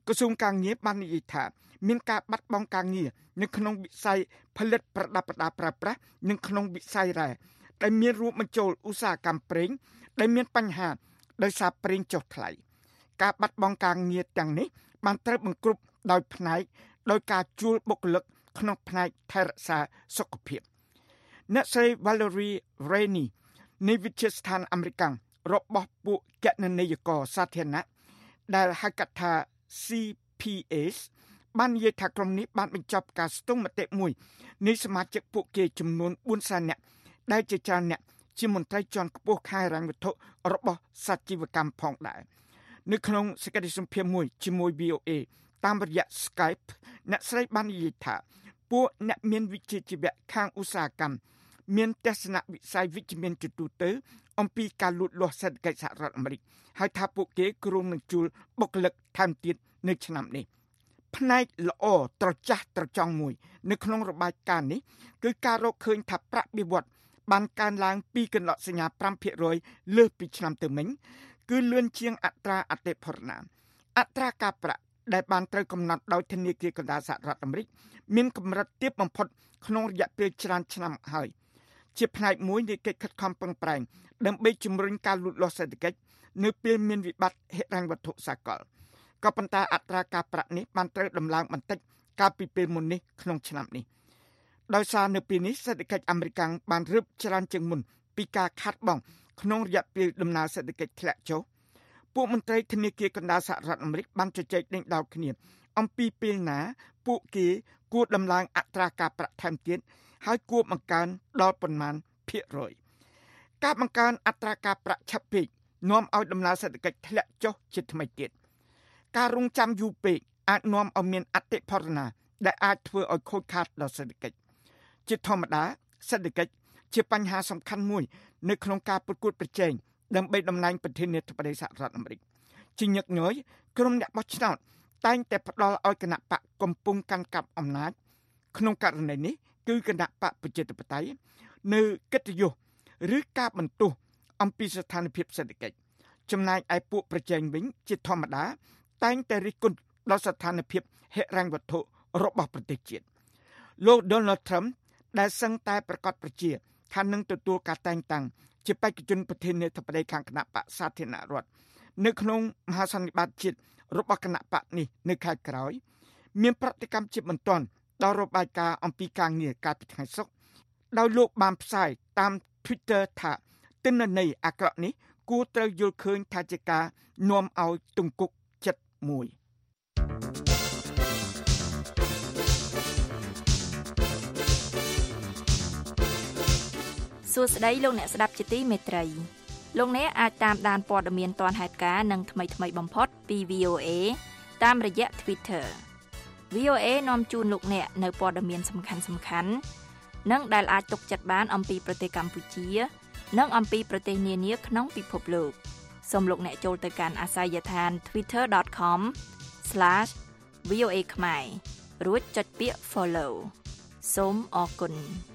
ក្រសួងការងារបាននិយាយថាមានការបាត់បង់ការងារនៅក្នុងវិស័យផលិតប្រដាប់ប្រដាប្រើប្រាស់និងក្នុងវិស័យរ៉ែដែលមានរួមបញ្ចូលឧស្សាហកម្មប្រេងដែលមានបញ្ហាដោយសារប្រេងចុះថ្លៃការបាត់បង់ការងារទាំងនេះបានត្រូវបង្ក្រប់ដោយផ្នែកដោយការជួលបុគ្គលិកក្នុងផ្នែកថែរក្សាសុខភាពអ្នកស្រី Valerie Rainey នៃវិទ្យាស្ថានអាមេរិករបស់ពួកគណនេយ្យករសាធារណៈដែលហៅកាត់ថា C P S បាននិយាយថាក្រុមនេះបានបញ្ចប់ការស្ទង់មតិមួយនៃសមាជិកពួកគេចំនួនបួនសែននាក់ដែលជាច្រើនអ្នកជាមន្ត្រីជាន់ខ្ពស់ខាងហិរញ្ញវត្ថុរបស់សាជីវកម្មផងដែរនៅក្នុងសេចក្តីសម្ភាសន៍មួយជាមួយ V O A តាមរយៈ Skype អ្នកស្រីបាននិយាយថាពួកអ្នកមានវិជ្ជាជីវៈខាងឧស្សាហកម្មមានទស្សនវិស័យវិជ្ជមានជាទូទៅអំពីការលូតលាស់សេដ្ឋកិច្ចសហរដ្ឋអាមេរិកហើយថាពួកគេគ្រោងនឹងជួលបុគ្គលិកថែមទៀតនៅឆ្នាំនេះផ្នែកល្អត្រចះត្រចង់មួយនៅក្នុងរបាយការណ៍នេះគឺការរកឃើញថាប្រាក់បៀវត្សបានកើនឡើងពីកន្លក់សញ្ញា five percent លើសពីឆ្នាំទៅមិញគឺលឿនជាងអត្រាអតិផរណាអត្រាការប្រាក់ដែលបានត្រូវកំណត់ដោយធនាគារកណ្ដាលសហរដ្ឋអាមេរិកមានកម្រិតទាបបំផុតក្នុងរយៈពេលច្រើនឆ្នាំហើយជាផ្នែកមួយនៃកិច្ចខិតខំប្រឹងប្រែងដើម្បីជំរុញការលូតលាស់សេដ្ឋកិច្ចនៅពេលមានវិបត្តិហិរញ្ញវត្ថុសកលក៏ប៉ុន្តែអត្រាការប្រាក់នេះបានត្រូវដំឡើងបន្តិចកាលពីពេលមុននេះក្នុងឆ្នាំនេះដោយសារនៅពេលនេះសេដ្ឋកិច្ចអាមេរិកបានរឹបច្រើនជាងមុនពីការខាតបង់ក្នុងរយៈពេលដំណើរសេដ្ឋកិច្ចធ្លាក់ចុះពួកមន្ត្រីធនាគារកណ្ដាលសហរដ្ឋអាមេរិកបានជជែកដេញដោលគ្នាអំពីពេលណាពួកគេគួរដំឡើងអត្រាការប្រាក់ថែមទៀតហើយគួរបង្កើនដល់ប៉ុន្មានភាគរយការបង្កើនអត្រាការប្រាក់ឆាប់ពេកនាំឲ្យដំណើរសេដ្ឋកិច្ចធ្លាក់ចុះជាថ្មីទៀតការរងចាំយូរពេកអាចនាំឲ្យមានអតិផរណាដែលអាចធ្វើឲ្យខូចខាតដល់សេដ្ឋកិច្ចជាធម្មតាសេដ្ឋកិច្ចជាបញ្ហាសំខាន់មួយនៅក្នុងការប្រកួតប្រជែងដើម្បីតំណែងប្រធានាធិបតីសហរដ្ឋអាមេរិកជាញឹកញយក្រុមអ្នកបោះឆ្នោតតែងតែផ្ដល់ឲ្យគណៈបកកំពុងកាន់កាប់អំណាចក្នុងករណីនេះគឺគណៈបកប្រជាធិបតេយ្យនៅកិត្តិយសឬការបន្ទោសអំពីស្ថានភាពសេដ្ឋកិច្ចចំណែកឯពួកប្រជែងវិញជាធម្មតាតែងតែរិះគន់ដល់ស្ថានភាពហិរញ្ញវត្ថុរបស់ប្រទេសជាតិលោក Donald Trump ដែលសឹងតែប្រកាសប្រជាថានឹងទទួលការតែងតាំងជាបេក្ខជនប្រធានាធិបតីខាងគណៈបកសាធារណរដ្ឋនៅក្នុងមហាសន្និបាតជាតិរបស់គណៈបកនេះនៅខែក្រោយមានប្រតិកម្មជាបន្ទាន់ដល់របាយការណ៍អំពីការងារកាលពីថ្ងៃសុក្រដោយលោកបានផ្សាយតាម Twitter ថាទិន្នន័យអាក្រក់នេះគួរត្រូវយល់ឃើញថាជាការនាំឲ្យទង្គុកចិត្តមួយសួស្តីលោកអ្នកស្ដាប់ជាទីមេត្រីលោកអ្នកអាចតាមដានព័ត៌មានទាន់ហេតុការណ៍និងថ្មីៗបំផុតពី V O A តាមរយៈ Twitter V O A នាំជូនលោកអ្នកនៅព័ត៌មានសំខាន់ៗនិងដែលអាចទុកចិត្តបានអំពីប្រទេសកម្ពុជានិងអំពីប្រទេសនានាក្នុងពិភពលោកសូមលោកអ្នកចូលទៅកាន់អាសយដ្ឋាន twitter dot com slash v o a khmer រួចចុចពាក្យ follow សូមអរគុណ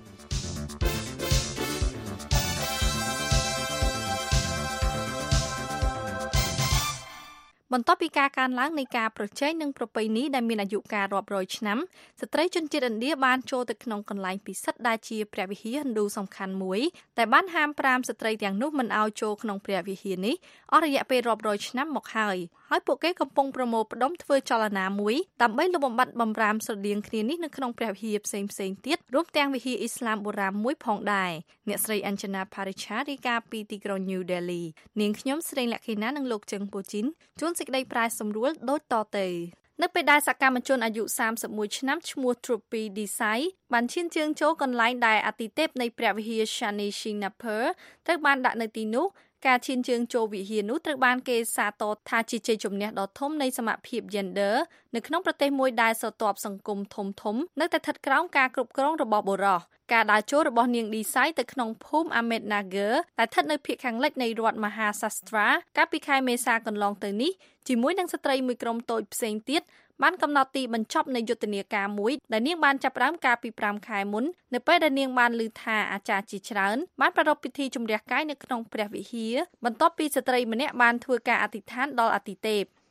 បន្ទាប់ពីការកើនឡើងនៃការប្រជែងនឹងប្រពៃណីដែលមានអាយុកាលរាប់រយឆ្នាំស្ត្រីជនជាតិឥណ្ឌាបានចូលទៅក្នុងកន្លែងពិសិដ្ឋដែលជាព្រះវិហារហិណ្ឌូសំខាន់មួយតែបានហាមប្រាមស្ត្រីទាំងនោះមិនឲ្យចូលក្នុងព្រះវិហារនេះអស់រយៈពេលរាប់រយឆ្នាំមកហើយហើយពួកគេកំពុងប្រមូលផ្ដុំធ្វើចលនាមួយដើម្បីលុបបំបាត់បំរាមស្រដៀងគ្នានេះនៅក្នុងព្រះវិហារផ្សេងៗទៀតរួមទាំងវិហារអ៊ីស្លាមបុរាណមួយផងដែរអ្នកស្រីអញ្ជនាផារិឆារាយការណ៍ពីទីក្រុង New Delhi នាងខ្ញុំស្រីលក្ខិណានិងលោកជឹងពូជីនជួនសេចក្តីប្រែសម្រួលដូចតទៅនៅពេលដែលសកម្មជនអាយុសាមសិបមួយឆ្នាំឈ្មោះ Trupi Desai បានឈានជើងចូលកន្លែងដែលអាទិទេពនៃព្រះវិហារ Shani Shinapur ត្រូវបានដាក់នៅទីនោះការឈានជើងចូលវិហារនោះត្រូវបានគេសាទរថាជាជ័យជំនះដ៏ធំនៃសមភាព Gender នៅក្នុងប្រទេសមួយដែលស្រទាប់សង្គមធំធំនៅតែស្ថិតក្រោមការគ្រប់គ្រងរបស់បុរសការដើរចូលរបស់នាង Desai ទៅក្នុងភូមិ Ahmednagar ដែលស្ថិតនៅភាគខាងលិចនៃរដ្ឋ Maharashtra កាលពីខែមេសាកន្លងទៅនេះជាមួយនឹងស្ត្រីមួយក្រុមតូចផ្សេងទៀតបានកំណត់ទីបញ្ចប់នៃយុទ្ធនាការមួយដែលនាងបានចាប់ផ្ដើមកាលពីប្រាំខែមុននៅពេលដែលនាងបានឮថាអាចារ្យជាច្រើនបានប្រារព្ធពិធីជំរះកាយនៅក្នុងព្រះវិហារបន្ទាប់ពីស្ត្រីម្នាក់បានធ្វើការអធិដ្ឋានដល់អាទិទេព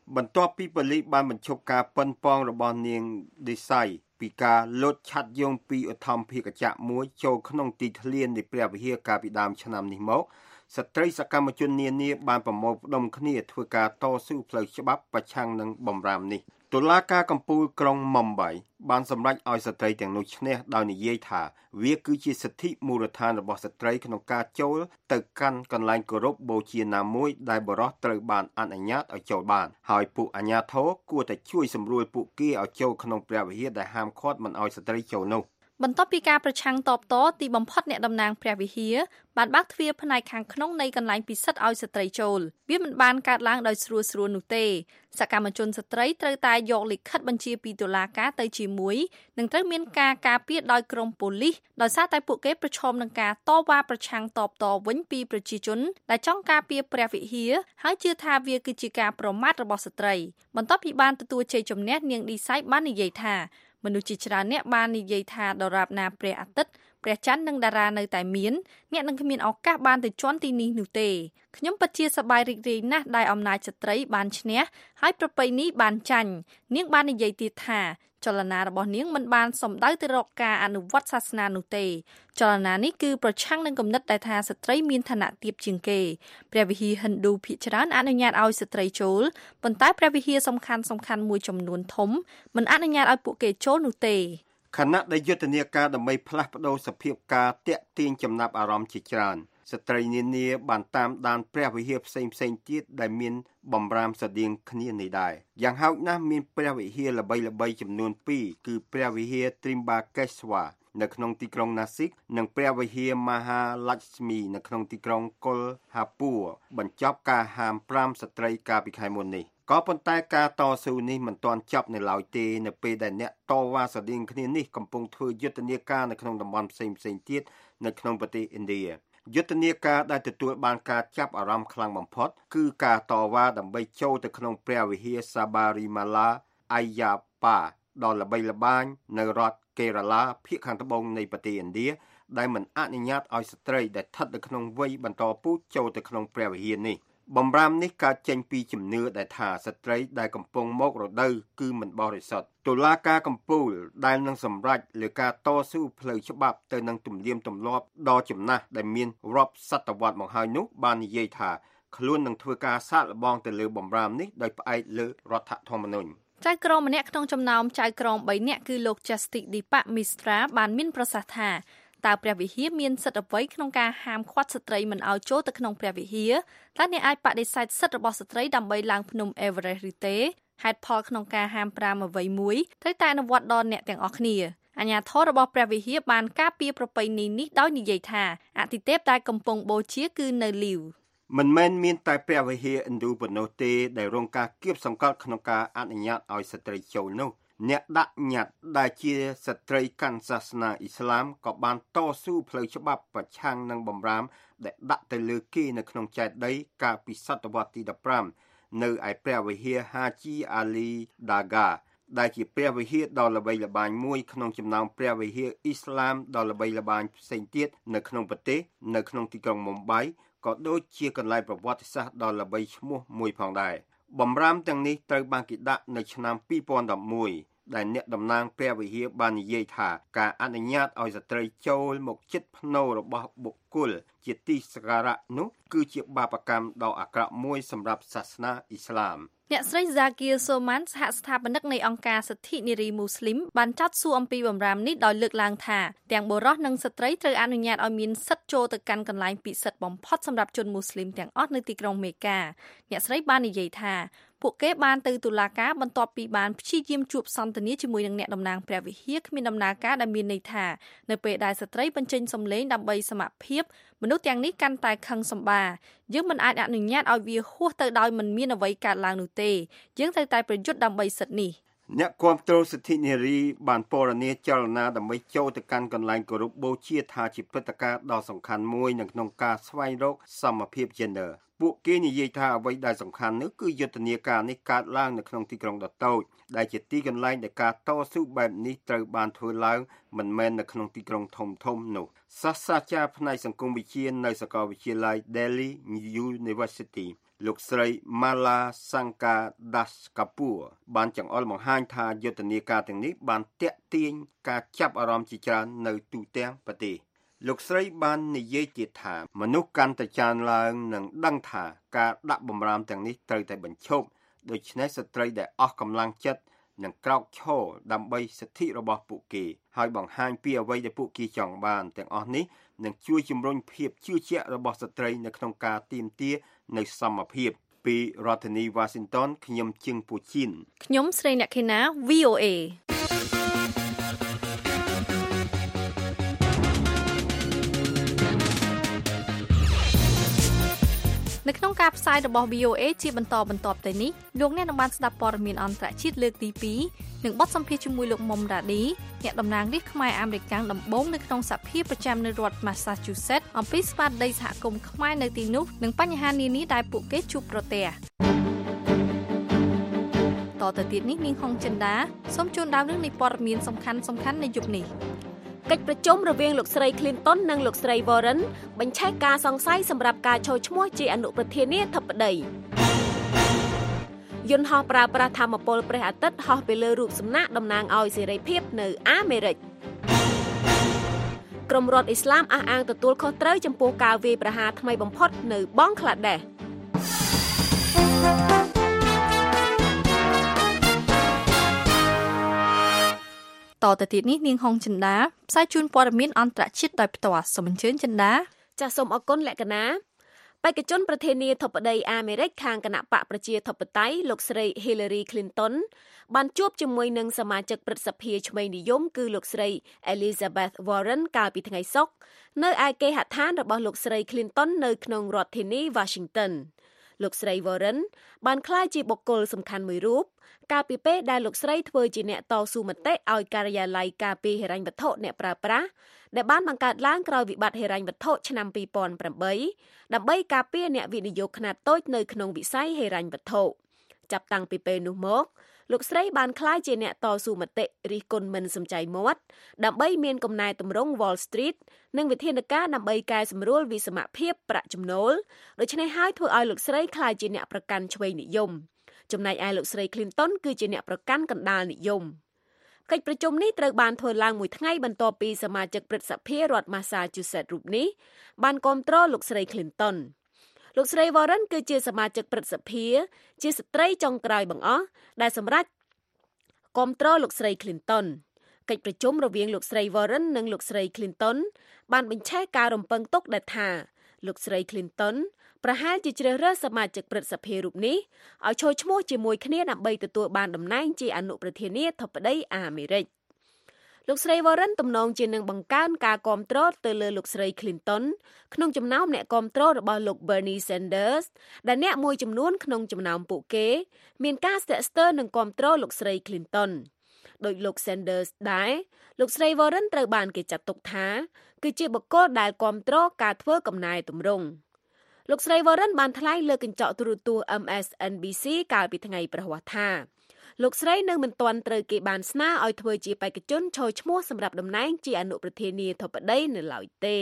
បន្ទាប់ពីប៉ូលីសបានបញ្ឈប់ការប៉ុនប៉ងរបស់នាងឌីសៃពីការលោតឆាត់យងពីឧទ្ធម្ភាគចក្រមួយចូលក្នុងទីធ្លានៃព្រះវិហារកាលពីដើមឆ្នាំនេះមកស្ត្រីសកម្មជននានាបានប្រមូលផ្ដុំគ្នាធ្វើការតស៊ូផ្លូវច្បាប់ប្រឆាំងនឹងបំរាមនេះតុលាការកំពូលក្រុងមុំបៃបានសម្រេចឲ្យស្ត្រីទាំងនោះឈ្នះដោយនិយាយថាវាគឺជាសិទ្ធិមូលដ្ឋានរបស់ស្ត្រីក្នុងការចូលទៅកាន់កន្លែងគោរពបូជាណាមួយដែលបុរសត្រូវបានអនុញ្ញាតឲ្យចូលបានហើយពួកអាជ្ញាធរគួរតែជួយសម្រួលពួកគេឲ្យចូលក្នុងព្រះវិហារដែលហាមឃាត់មិនឲ្យស្ត្រីចូលនោះបន្ទាប់ពីការប្រឆាំងតបតទីបំផុតអ្នកតំណាងព្រះវិហារបានបើកទ្វារផ្នែកខាងក្នុងនៃកន្លែងពិសិដ្ឋឲ្យស្ត្រីចូលវាមិនបានកើតឡើងដោយស្រួលស្រួលនោះទេសកម្មជនស្ត្រីត្រូវតែយកលិខិតបញ្ជាពីតុលាការទៅជាមួយនិងត្រូវមានការការពារដោយក្រុមប៉ូលីសដោយសារតែពួកគេប្រឈមនឹងការតវ៉ាប្រឆាំងតបតវិញពីប្រជាជនដែលចង់ការពារព្រះវិហារហើយជឿថាវាគឺជាការប្រមាថរបស់ស្ត្រីបន្ទាប់ពីបានទទួលជ័យជំនះនាងឌីសៃបាននិយាយថាមនុស្សជាច្រើនអ្នកបាននិយាយថាដរាបណាព្រះអាទិត្យព្រះច័ន្ទនិងតារានៅតែមានអ្នកនឹងគ្មានឱកាសបានទៅជាន់ទីនេះនោះទេខ្ញុំពិតជាសប្បាយរីករាយណាស់ដែលអំណាចស្ត្រីបានឈ្នះហើយប្រពៃណីបានចាញ់នាងបាននិយាយទៀតថាចលនារបស់នាងមិនបានសំដៅទៅរកការអនុវត្តសាសនានោះទេចលនានេះគឺប្រឆាំងនឹងគំនិតដែលថាស្ត្រីមានឋានៈទាបជាងគេព្រះវិហារហិណ្ឌូភាគច្រើនអនុញ្ញាតឲ្យស្ត្រីចូលប៉ុន្តែព្រះវិហារសំខាន់សំខាន់មួយចំនួនធំមិនអនុញ្ញាតឲ្យពួកគេចូលនោះទេខណៈដែលយុទ្ធនាការដើម្បីផ្លាស់ប្តូរសភាពការតាក់ទាញចំណាប់អារម្មណ៍ជាច្រើនស្ត្រីនានាបានតាមដានព្រះវិហារផ្សេងផ្សេងទៀតដែលមានបំរាមស្តៀងគ្នានេះដែរយ៉ាងហោចណាស់មានព្រះវិហារល្បីៗចំនួនពីរគឺព្រះវិហារទ្រីមបាកេស្វានៅក្នុងទីក្រុងណាស៊ីកនិងព្រះវិហារមហាលក្ស្មីនៅក្នុងទីក្រុងកុលហាពូរបញ្ចប់ការហាមប្រាមស្ត្រីកាលពីខែមុននេះក៏ប៉ុន្តែការតស៊ូនេះមិនទាន់ចប់នៅឡើយទេនៅពេលដែលអ្នកតវ៉ាស្តៀងគ្នានេះកំពុងធ្វើយុទ្ធនាការនៅក្នុងតំបន់ផ្សេងៗទៀតនៅក្នុងប្រទេសឥណ្ឌាយុទ្ធនាការដែលទទួលបានការចាប់អារម្មណ៍ខ្លាំងបំផុតគឺការតវ៉ាដើម្បីចូលទៅក្នុងព្រះវិហារសាបារីម៉ាឡាអាយ៉ាប៉ាដ៏ល្បីល្បាញនៅរដ្ឋកេរឡាភាគខាងត្បូងនៃប្រទេសឥណ្ឌាដែលមិនអនុញ្ញាតឲ្យស្ត្រីដែលស្ថិតនៅក្នុងវ័យបន្តពូជចូលទៅក្នុងព្រះវិហារនេះបំរាមនេះកើតចេញពីជំនឿដែលថាស្ត្រីដែលកំពុងមករដូវគឺមិនបរិសុទ្ធតុលាការកំពូលដែលនឹងសម្រេចលើការតស៊ូផ្លូវច្បាប់ទៅនឹងទំនៀមទម្លាប់ដ៏ចំណាស់ដែលមានរាប់សតវត្សរ៍មកហើយនោះបាននិយាយថាខ្លួននឹងធ្វើការសាកល្បងទៅលើបំរាមនេះដោយផ្អែកលើរដ្ឋធម្មនុញ្ញចៅក្រមម្នាក់ក្នុងចំណោមចៅក្រមបីនាក់គឺលោក Justice Deepak Misra បានមានប្រសាសន៍ថាតើព្រះវិហារមានសិទ្ធិអ្វីក្នុងការហាមឃាត់ស្ត្រីមិនឲ្យចូលទៅក្នុងព្រះវិហារតើអ្នកអាចបដិសេធសិទ្ធិរបស់ស្ត្រីដើម្បីឡើងភ្នំ Everest ឬទេហេតុផលក្នុងការហាមប្រាមអ្វីមួយត្រូវតែអនុវត្តដល់អ្នកទាំងអស់គ្នាអាជ្ញាធររបស់ព្រះវិហារបានការពារប្រពៃណីនេះដោយនិយាយថាអាទិទេពដែលកំពុងបូជាគឺនៅលីវមិនមែនមានតែព្រះវិហារឥណ្ឌូប៉ុណ្ណោះទេដែលរងការគៀបសង្កត់ក្នុងការអនុញ្ញាតឲ្យស្ត្រីចូលនោះអ្នកដាក់ញត្តិដែលជាស្ត្រីកាន់សាសនាអ៊ីស្លាមក៏បានតស៊ូផ្លូវច្បាប់ប្រឆាំងនឹងបំរាមដែលដាក់ទៅលើគេនៅក្នុងចេតិយកាលពីសតវត្សទីដប់ប្រាំនៅឯព្រះវិហារហាជីអាលីដាហ្គាដែលជាព្រះវិហារដ៏ល្បីល្បាញមួយក្នុងចំណោមព្រះវិហារអ៊ីស្លាមដ៏ល្បីល្បាញផ្សេងទៀតនៅក្នុងប្រទេសនៅក្នុងទីក្រុងមុំបៃក៏ដូចជាកន្លែងប្រវត្តិសាស្ត្រដ៏ល្បីឈ្មោះមួយផងដែរបំរាមទាំងនេះត្រូវបានគេដាក់នៅឆ្នាំពីរពាន់ដប់មួយដែលអ្នកតំណាងព្រះវិហារបាននិយាយថាការអនុញ្ញាតឲ្យស្ត្រីចូលមកជិតភ្នូររបស់បុគ្គលជាទីសក្ការៈនោះគឺជាបាបកម្មដ៏អាក្រក់មួយសម្រាប់សាសនាអ៊ីស្លាមអ្នកស្រី Zakir Soman សហស្ថាបនិកនៃអង្គការសិទ្ធិនារីមូស្លីមបានចាត់សួរអំពីបំរាមនេះដោយលើកឡើងថាទាំងបុរសនិងស្ត្រីត្រូវអនុញ្ញាតឲ្យមានសិទ្ធិចូលទៅកាន់កន្លែងពិសិដ្ឋបំផុតសម្រាប់ជនមូស្លីមទាំងអស់នៅទីក្រុងមេកាអ្នកស្រីបាននិយាយថាពួកគេបានទៅតុលាការបន្ទាប់ពីបានព្យាយាមជួបសន្ទនាជាមួយនឹងអ្នកតំណាងព្រះវិហារគ្មានដំណើរការដែលមានន័យថានៅពេលដែលស្ត្រីបញ្ចេញសម្លេងដើម្បីសមភាពមនុស្សទាំងនេះកាន់តែខឹងសម្បាយើងមិនអាចអនុញ្ញាតឲ្យវាហួសទៅដោយមិនមានអ្វីកើតឡើងនោះទេយើងត្រូវតែប្រយុទ្ធដើម្បីសិទ្ធិនេះអ្នកគាំទ្រសិទ្ធិនារីបានពណ៌នាចលនាដើម្បីចូលទៅកាន់កន្លែងគោរពបូជាថាជាព្រឹត្តិការណ៍ដ៏សំខាន់មួយនៅក្នុងការស្វែងរកសមភាព gender ពួកគេនិយាយថាអ្វីដែលសំខាន់នោះគឺយុទ្ធនាការនេះកើតឡើងនៅក្នុងទីក្រុងដ៏តូចដែលជាទីកន្លែងដែលការតស៊ូបែបនេះត្រូវបានធ្វើឡើងមិនមែននៅក្នុងទីក្រុងធំៗនោះសាស្ត្រាចារ្យផ្នែកសង្គមវិទ្យានៅសាកលវិទ្យាល័យ Delhi University លោកស្រី Mala Sankadaskapur បានចង្អុលបង្ហាញថាយុទ្ធនាការទាំងនេះបានទាក់ទាញការចាប់អារម្មណ៍ជាច្រើននៅទូទាំងប្រទេសលោកស្រីបាននិយាយទៀតថាមនុស្សកាន់តែច្រើនឡើងនិងដឹងថាការដាក់បំរាមទាំងនេះត្រូវតែបញ្ឈប់ដូច្នេះស្ត្រីដែលអស់កម្លាំងចិត្តនឹងក្រោកឈរដើម្បីសិទ្ធិរបស់ពួកគេហើយបង្ហាញពីអ្វីដែលពួកគេចង់បានទាំងអស់នេះនឹងជួយជំរុញភាពជឿជាក់របស់ស្ត្រីនៅក្នុងការទាមទារនៅសមភាពពីរដ្ឋធានី Washington ខ្ញុំជឹងពូជីនខ្ញុំស្រីអ្នកខេណា វី អូ เอ នៅក្នុងការផ្សាយរបស់ វី អូ เอ ជាបន្តបន្ទាប់ទៅនេះលោកអ្នកនឹងបានស្ដាប់ព័ត៌មានអន្តរជាតិលើកទីពីរនិងបទសម្ភាសន៍ជាមួយលោកមុំរ៉ាឌីអ្នកតំណាងរាស្ត្រខ្មែរអាមេរិកដំបូងនៅក្នុងសភាប្រចាំនៅរដ្ឋ Massachusetts អំពីស្មារតីសហគមន៍ខ្មែរនៅទីនោះនិងបញ្ហានានាដែលពួកគេជួបប្រទះតទៅទៀតនេះនាងហុងចិន្តាសូមជូនដើមរឿងនៃព័ត៌មានសំខាន់សំខាន់នៃយុគនេះកិច្ចប្រជុំរវាងលោកស្រី Clinton និងលោកស្រី Warren បញ្ឆេះការសង្ស័យសម្រាប់ការចូលឈ្មោះជាអនុប្រធានាធិបតីយន្តហោះប្រើប្រាស់ថាមពលព្រះអាទិត្យហោះពីលើរូបសំណាកតំណាងឲ្យសេរីភាពនៅអាមេរិកក្រុមរដ្ឋអ៊ីស្លាមអះអាងទទួលខុសត្រូវចំពោះការវាយប្រហារថ្មីបំផុតនៅបង់ក្លាដេសតទៅទៀតនេះនាងហុងចិន្តាផ្សាយជូនព័ត៌មានអន្តរជាតិដោយផ្ទាល់សូមអញ្ជើញចិន្តាចាសសូមអរគុណលក្ខណាបេក្ខជនប្រធានាធិបតីអាមេរិកខាងគណៈបកប្រជាធិបតេយ្យលោកស្រី Hillary Clinton បានជួបជាមួយនឹងសមាជិកព្រឹទ្ធសភាឆ្វេងនិយមគឺលោកស្រី Elizabeth Warren កាលពីថ្ងៃសុក្រនៅឯគេហដ្ឋានរបស់លោកស្រី Clinton នៅក្នុងរដ្ឋធានី Washington លោកស្រី Warren បានក្លាយជាបុគ្គលសំខាន់មួយរូបកាលពីពេលដែលលោកស្រីធ្វើជាអ្នកតស៊ូមតិឲ្យការិយាល័យការពារហិរញ្ញវត្ថុអ្នកប្រើប្រាស់ដែលបានបង្កើតឡើងក្រោយវិបត្តិហិរញ្ញវត្ថុឆ្នាំពីរពាន់ប្រាំបីដើម្បីការពារអ្នកវិនិយោគខ្នាតតូចនៅក្នុងវិស័យហិរញ្ញវត្ថុចាប់តាំងពីពេលនោះមកលោកស្រីបានក្លាយជាអ្នកតស៊ូមតិរិះគន់មិនសំចៃមាត់ដើម្បីមានកំណែទម្រង់ Wall Street និងវិធានការដើម្បីកែសម្រួលវិសមភាពប្រាក់ចំណូលដូច្នេះហើយធ្វើឲ្យលោកស្រីក្លាយជាអ្នកប្រកាន់ឆ្វេងនិយមចំណែកឯលោកស្រី Clinton គឺជាអ្នកប្រកាន់កណ្ដាលនិយមកិច្ចប្រជុំនេះត្រូវបានធ្វើឡើងមួយថ្ងៃបន្ទាប់ពីសមាជិកព្រឹទ្ធសភារដ្ឋ Massachusetts រូបនេះបានគាំទ្រលោកស្រី Clinton លោកស្រី Warren គឺជាសមាជិកព្រឹទ្ធសភាជាស្ត្រីចុងក្រោយបង្អស់ដែលសម្រេចគាំទ្រលោកស្រី Clinton កិច្ចប្រជុំរវាងលោកស្រី Warren និងលោកស្រី Clinton បានបញ្ឆេះការរំពឹងទុកដែលថាលោកស្រី Clinton ប្រហែលជាជ្រើសរើសសមាជិកព្រឹទ្ធសភារូបនេះឲ្យចូលឈ្មោះជាមួយគ្នាដើម្បីទទួលបានតំណែងជាអនុប្រធានាធិបតីអាមេរិកលោកស្រី Warren ទំនងជានឹងបង្កើនការគាំទ្រទៅលើលោកស្រី Clinton ក្នុងចំណោមអ្នកគាំទ្ររបស់លោក Bernie Sanders ដែលអ្នកមួយចំនួនក្នុងចំណោមពួកគេមានការស្ទាក់ស្ទើរនឹងគាំទ្រលោកស្រី Clinton ដោយលោក Sanders ដែរលោកស្រី Warren ត្រូវបានគេចាត់ទុកថាគឺជាបុគ្គលដែលគាំទ្រការធ្វើកំណែទម្រង់លោកស្រី Warren បានថ្លែងលើកញ្ចក់ទូរទស្សន៍ M S N B C កាលពីថ្ងៃព្រហស្បតិ៍ថាលោកស្រីនៅមិនទាន់ត្រូវគេបានស្នើឲ្យធ្វើជាបេក្ខជនឈរឈ្មោះសម្រាប់តំណែងជាអនុប្រធានាធិបតីនៅឡើយទេ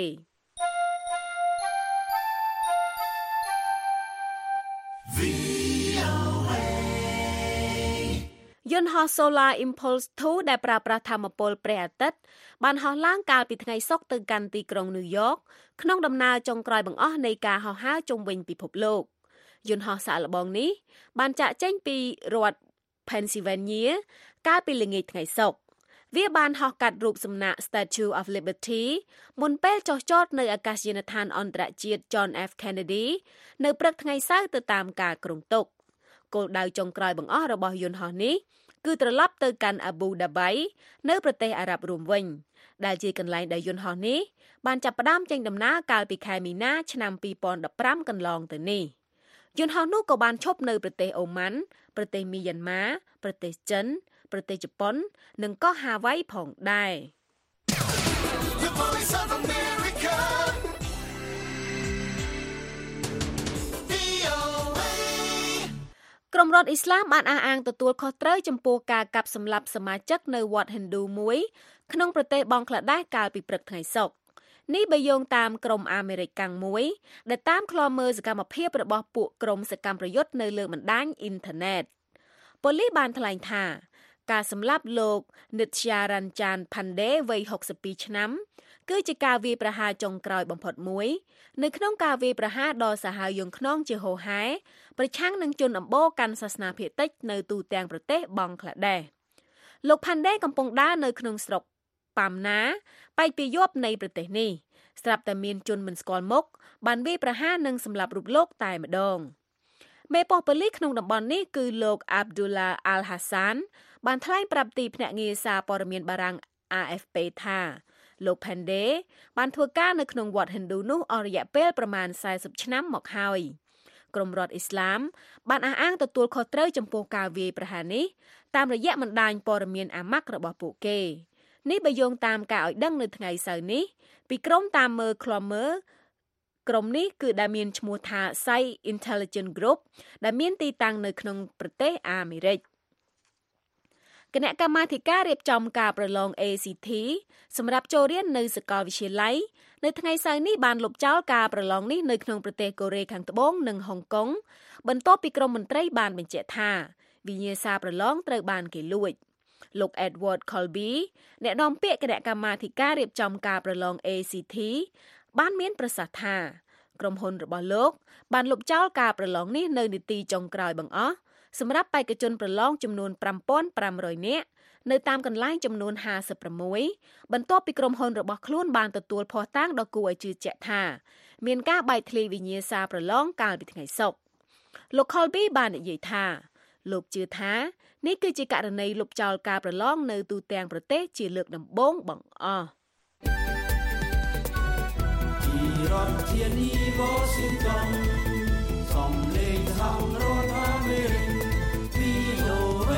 យន្តហោះ Solar Impulse two ដែលប្រើប្រាស់ថាមពលព្រះអាទិត្យបានហោះឡើងកាលពីថ្ងៃសុក្រទៅកាន់ទីក្រុងញូវយ៉កក្នុងដំណើរចុងក្រោយបង្អស់នៃការហោះហើរជុំវិញពិភពលោកយន្តហោះសាកល្បងនេះបានចាក់ចេញពីរដ្ឋ Pennsylvania កាលពីល្ងាចថ្ងៃសុក្រវាបានហោះកាត់រូបសំណាក Statue of Liberty មុនពេលចុះចតនៅអាកាសយានដ្ឋានអន្តរជាតិ John F Kennedy នៅព្រឹកថ្ងៃសៅរ៍ទៅតាមការគ្រោងទុកគោលដៅចុងក្រោយបង្អស់របស់យន្តហោះនេះគឺត្រឡប់ទៅកាន់អាប៊ូដាបៃនៅប្រទេសអារ៉ាប់រួមវិញដែលជាកន្លែងដែលយន្តហោះនេះបានចាប់ផ្ដើមចេញដំណើរកាលពីខែមីនាឆ្នាំពីរពាន់ដប់ប្រាំកន្លងទៅនេះយន្តហោះនោះក៏បានឈប់នៅប្រទេសអូម៉ាន់ប្រទេសមីយ៉ាន់ម៉ាប្រទេសចិនប្រទេសជប៉ុននិងក៏ហាវ៉ៃផងដែរក្រុមរដ្ឋអ៊ីស្លាមបានអះអាងទទួលខុសត្រូវចំពោះការកាប់សម្លាប់សមាជិកនៅវត្តហិណ្ឌូមួយក្នុងប្រទេសបង់ក្លាដេសកាលពីព្រឹកថ្ងៃសុក្រនេះបើយោងតាមក្រមអាមេរិកកាំងមួយដែលតាមឃ្លាំមើលសកម្មភាពរបស់ពួកក្រមសកម្មប្រយុទ្ធនៅលើបណ្ដាញអ៊ីនធឺណិតប៉ូលីសបានថ្លែងថាការសម្លាប់លោក Nithya Ranjan Pandey វ័យ หกสิบ ឆ្នាំគឺជាការវាយប្រហារចុងក្រោយបំផុតមួយនៅក្នុងការវាយប្រហារដ៏សាហាវយង់ឃ្នងជាហូរហែប្រឆាំងនឹងជនអំបូរកាន់សាសនាភាគតិចនៅទូទាំងប្រទេសបង់ក្លាដេសលោក Pandey កំពុងដើរនៅក្នុងស្រុកប៉ាំណាប៉ែកពីយប់នៃប្រទេសនេះស្រាប់តែមានជនមិនស្គាល់មុខបានវាយប្រហារនិងសម្លាប់រូបលោកតែម្ដងមេប៉ុស្តិ៍ប៉ូលីសក្នុងតំបន់នេះគឺលោក Abdullah Al-Hassan បានថ្លែងប្រាប់ទីភ្នាក់ងារសារព័ត៌មានបារាំង A F P ថាលោក Pandey បានធ្វើការនៅក្នុងវត្តហិណ្ឌូនោះអស់រយៈពេលប្រមាណสี่สิบឆ្នាំមកហើយក្រមរដ្ឋអ៊ីស្លាមបានអះអាងទទួលខុសត្រូវចំពោះការវាយប្រហារនេះតាមរយៈបណ្ដាញព័ត៌មានអាម៉ាក់របស់ពួកគេនេះបើយោងតាមការឲ្យដឹងនៅថ្ងៃសៅរ៍នេះពីក្រុមតាមមើលឃ្លាំមើលក្រុមនេះគឺដែលមានឈ្មោះថា Sai Intelligence Group ដែលមានទីតាំងនៅក្នុងប្រទេសអាមេរិកគណៈកម្មាធិការរៀបចំការប្រឡង A C T សម្រាប់ចូលរៀននៅសាកលវិទ្យាល័យនៅថ្ងៃសៅរ៍នេះបានលុបចោលការប្រឡងនេះនៅក្នុងប្រទេសកូរ៉េខាងត្បូងនិងហុងកុងបន្ទាប់ពីក្រមមន្ត្រីបានបញ្ជាក់ថាវិញ្ញាសាប្រឡងត្រូវបានគេលួចលោក Edward Colby អ្នកនាំពាក្យគណៈកម្មាធិការរៀបចំការប្រឡង A C T បានមានប្រសាសន៍ថាក្រុមហ៊ុនរបស់លោកបានលុបចោលការប្រឡងនេះនៅនីតិចុងក្រោយបង្អស់សម្រាប់បេក្ខជនប្រឡងចំនួនfive thousand five hundredនាក់នៅតាមកន្លែងចំនួនfifty-sixបន្ទាប់ពីក្រុមហ៊ុនរបស់ខ្លួនបានទទួលភស្តុតាងដ៏គួរឲ្យជឿជាក់ថាមានការបែកធ្លាយវិញ្ញាសាប្រឡងកាលពីថ្ងៃសុក្រលោក Colby បាននិយាយថាលោកជឿថានេះគឺជាករណីលុបចោលការប្រឡងនៅទូទាំងប្រទេសជាលើកដំបូងបង្អស់ពីរដ្ឋធានី Washington សំឡេងសហរដ្ឋអាមេរិក V O A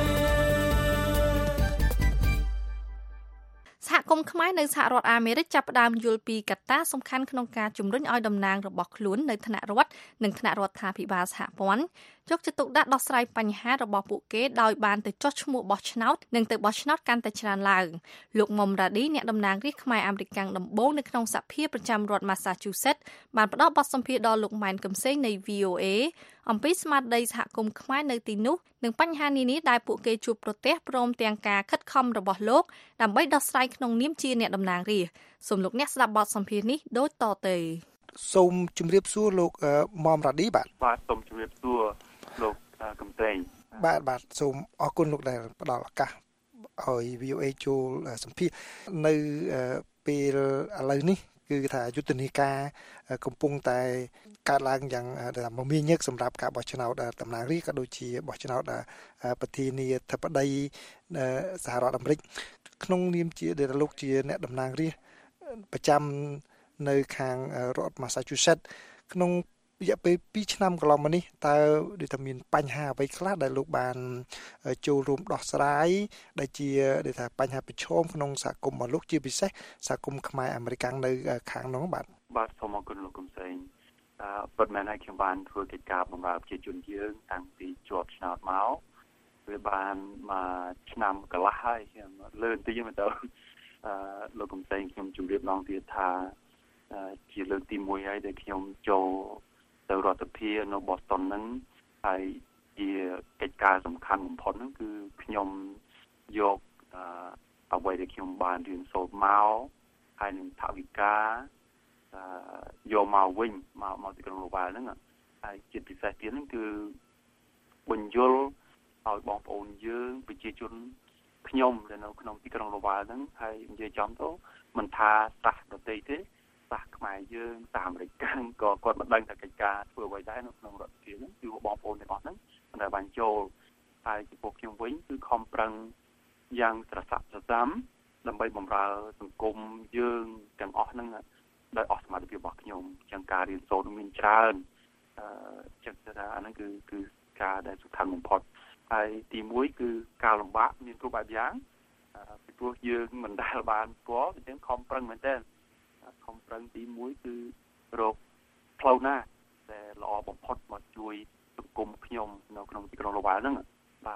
សហគមន៍ខ្មែរនៅសហរដ្ឋអាមេរិកចាប់ផ្ដើមយល់ពីកត្តាសំខាន់ក្នុងការជំរុញឲ្យតំណាងរបស់ខ្លួននៅថ្នាក់រដ្ឋនិងថ្នាក់រដ្ឋាភិបាលសហព័ន្ធយកចិត្តទុកដាក់ដោះស្រាយបញ្ហារបស់ពួកគេដោយបានទៅចុះឈ្មោះបោះឆ្នោតនិងទៅបោះឆ្នោតកាន់តែច្រើនឡើងលោកមុំរ៉ាឌីអ្នកតំណាងរាស្ត្រខ្មែរអាមេរិកកាំងដំបូងនៅក្នុងសភាប្រចាំរដ្ឋ Massachusetts បានផ្ដល់បទសម្ភាសន៍ដល់លោកម៉ែនកំសែងនៃ V O A អំពីស្មារតីសហគមន៍ខ្មែរនៅទីនោះនិងបញ្ហានានាដែលពួកគេជួបប្រទះព្រមទាំងការខិតខំរបស់លោកដើម្បីដោះស្រាយក្នុងនាមជាអ្នកតំណាងរាស្ត្រសូមលោកអ្នកស្ដាប់បទសម្ភាសន៍នេះដូចតទៅសូមជម្រាបសួរលោកមុំរ៉ាឌីបាទបាទសូមជម្រាបសួរលោកកំតេងបាទបាទសូមអរគុណលោកដែលផ្ដល់ឱកាសឲ្យ V O A ចូលសម្ភាសនៅពេលឥឡូវនេះគឺថាយុទ្ធនាការកំពុងតែកើតឡើងយ៉ាងមមាញឹកសម្រាប់ការបោះឆ្នោតតំណាងរាស្ត្រក៏ដូចជាបោះឆ្នោតប្រធានាធិបតីសហរដ្ឋអាមេរិកក្នុងនាមជាដែលលោកជាអ្នកតំណាងរាស្ត្រប្រចាំនៅខាងរដ្ឋ Massachusetts ក្នុងរយៈពេលtwoឆ្នាំកន្លងមកនេះតើដូចថាមានបញ្ហាអ្វីខ្លះដែលលោកបានចូលរួមដោះស្រាយដែលជាដូចថាបញ្ហាប្រឈមក្នុងសហគមន៍របស់លោកជាពិសេសសហគមន៍ខ្មែរអាមេរិកនៅខាងនោះបាទបាទសូមអរគុណលោកកំសែងអឺពិតមែនហើយខ្ញុំបានធ្វើកិច្ចការបម្រើប្រជាជនយើងតាំងពីជាប់ឆ្នោតមកវាបានមកឆ្នាំកន្លះហើយខ្ញុំលើបន្តិចមកទៅអឺលោកកំសែងខ្ញុំជម្រាបឡងទៀតថាជាលើកទីoneហើយដែលខ្ញុំចូលទៅរដ្ឋាភិបាលនៅ Boston ហ្នឹងហើយជាកិច្ចការសំខាន់បំផុតហ្នឹងគឺខ្ញុំយកអឺអ្វីដែលខ្ញុំបានរៀនសូត្រមកហើយនឹងថវិកាអឺយកមកវិញមកមកទីក្រុងលូវ៉ាល់ហ្នឹងហើយជាពិសេសទៀតហ្នឹងគឺបញ្យល់ឲ្យបងប្អូនយើងប្រជាជនខ្ញុំដែលនៅក្នុងទីក្រុងលូវ៉ាល់ហ្នឹងហើយនិយាយចំទៅមិនថាសាសដទៃទេសាសខ្មែរយើងសាសអាមេរិកកាំងក៏គាត់មិនដឹងថាកិច្ចការធ្វើអ្វីដែរនៅក្នុងរដ្ឋាភិបាលហ្នឹងគឺបងប្អូនទាំងអស់ហ្នឹងមិនដែលបានចូលហើយចំពោះខ្ញុំវិញគឺខំប្រឹងយ៉ាងស្រស័ក្តិស្រសាំដើម្បីបម្រើសង្គមយើងទាំងអស់ហ្នឹងដោយអស់សមត្ថភាពរបស់ខ្ញុំចឹងការរៀនសូត្រមានច្រើនអឺចឹងថាអាហ្នឹងគឺគឺការដែលសំខាន់បំផុតហើយទីoneគឺការលំបាកមានគ្រប់បែបយ៉ាងពីព្រោះយើងមិនដែលបានស្គាល់អញ្ចឹងខំប្រឹងមែនទែនខំប្រឹងទីoneគឺរកផ្លូវណាដែលល្អបំផុតមកជួយសង្គមខ្ញុំនៅក្នុងទីក្រុងលូវ៉ាល់ហ្នឹងបាទ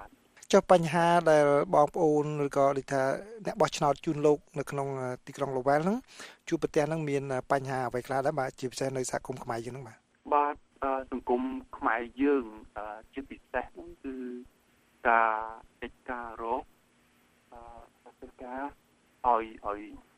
ចុះបញ្ហាដែលបងប្អូនឬក៏ដូចថាអ្នកបោះឆ្នោតជូនលោកនៅក្នុងទីក្រុង Lowell ហ្នឹងជួបប្រទះហ្នឹងមានបញ្ហាអ្វីខ្លះដែរបាទជាពិសេសនៅសហគមន៍ខ្មែរយើងហ្នឹងបាទបាទសង្គមខ្មែរយើងជាពិសេសហ្នឹងគឺការកិច្ចការរកអឺកិច្ចការឲ្យឲ្យ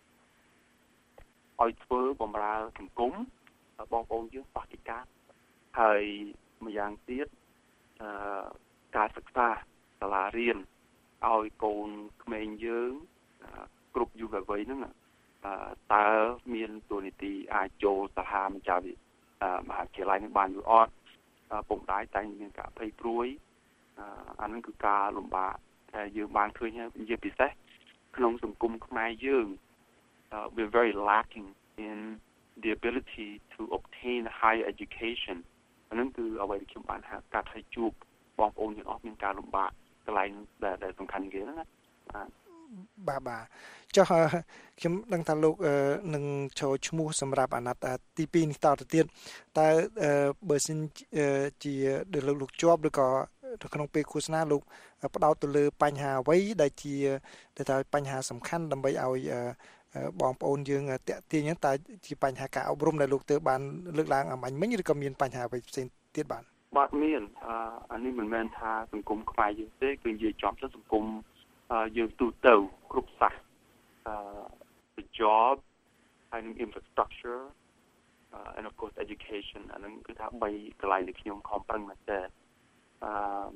ឲ្យធ្វើបម្រើសង្គមបងប្អូនយើងបរិការហើយម្យ៉ាងទៀតអឺការសិក្សាសាលារៀនឲ្យកូនក្មេងយើងគ្រប់យុវវ័យហ្នឹងតើមានទូនីតិអាចចូលសាលាមជ្ឈវិទ្យាមហាវិទ្យាល័យនឹងបានឬអត់ពុកម្ដាយតែងមានការភ័យព្រួយអានឹងគឺការលំបាកតែយើងបានឃើញជាពិសេសក្នុងសង្គមខ្មែរយើង uh, we're very lacking in the ability to obtain higher education អានឹងគឺអ្វីដែលខ្ញុំបានហៅកាត់ឲ្យជួបបងប្អូនយើងអស់មានការលំបាកកន្លែងដែលសំខាន់គេហ្នឹងណាបាទបាទចុះខ្ញុំដឹងថាលោកនឹងចូលឈ្មោះសម្រាប់អាណត្តិទីពីរនេះតទៅទៀតតើបើសិនជាដែលលោកលោកជាប់ឬក៏នៅក្នុងពេលឃោសនាលោកផ្ដោតទៅលើបញ្ហាអ្វីដែលជាដែលថាបញ្ហាសំខាន់ដើម្បីឲ្យបងប្អូនយើងតាក់ទាញហ្នឹងតើជាបញ្ហាការអប់រំដែលលោកទើបបានលើកឡើងអាមាញ់មិញឬក៏មានបញ្ហាអ្វីផ្សេងទៀតបាទបាទមានអានេះមិនមែនថាសង្គមខ្មែរយើងទេគឺនិយាយចំទៅសង្គមយើងទូទៅគ្រប់សាស the job and infrastructure uh, and of course education អានឹងគឺថាបីកន្លែងដែលខ្ញុំខំប្រឹងមែនតើអឺ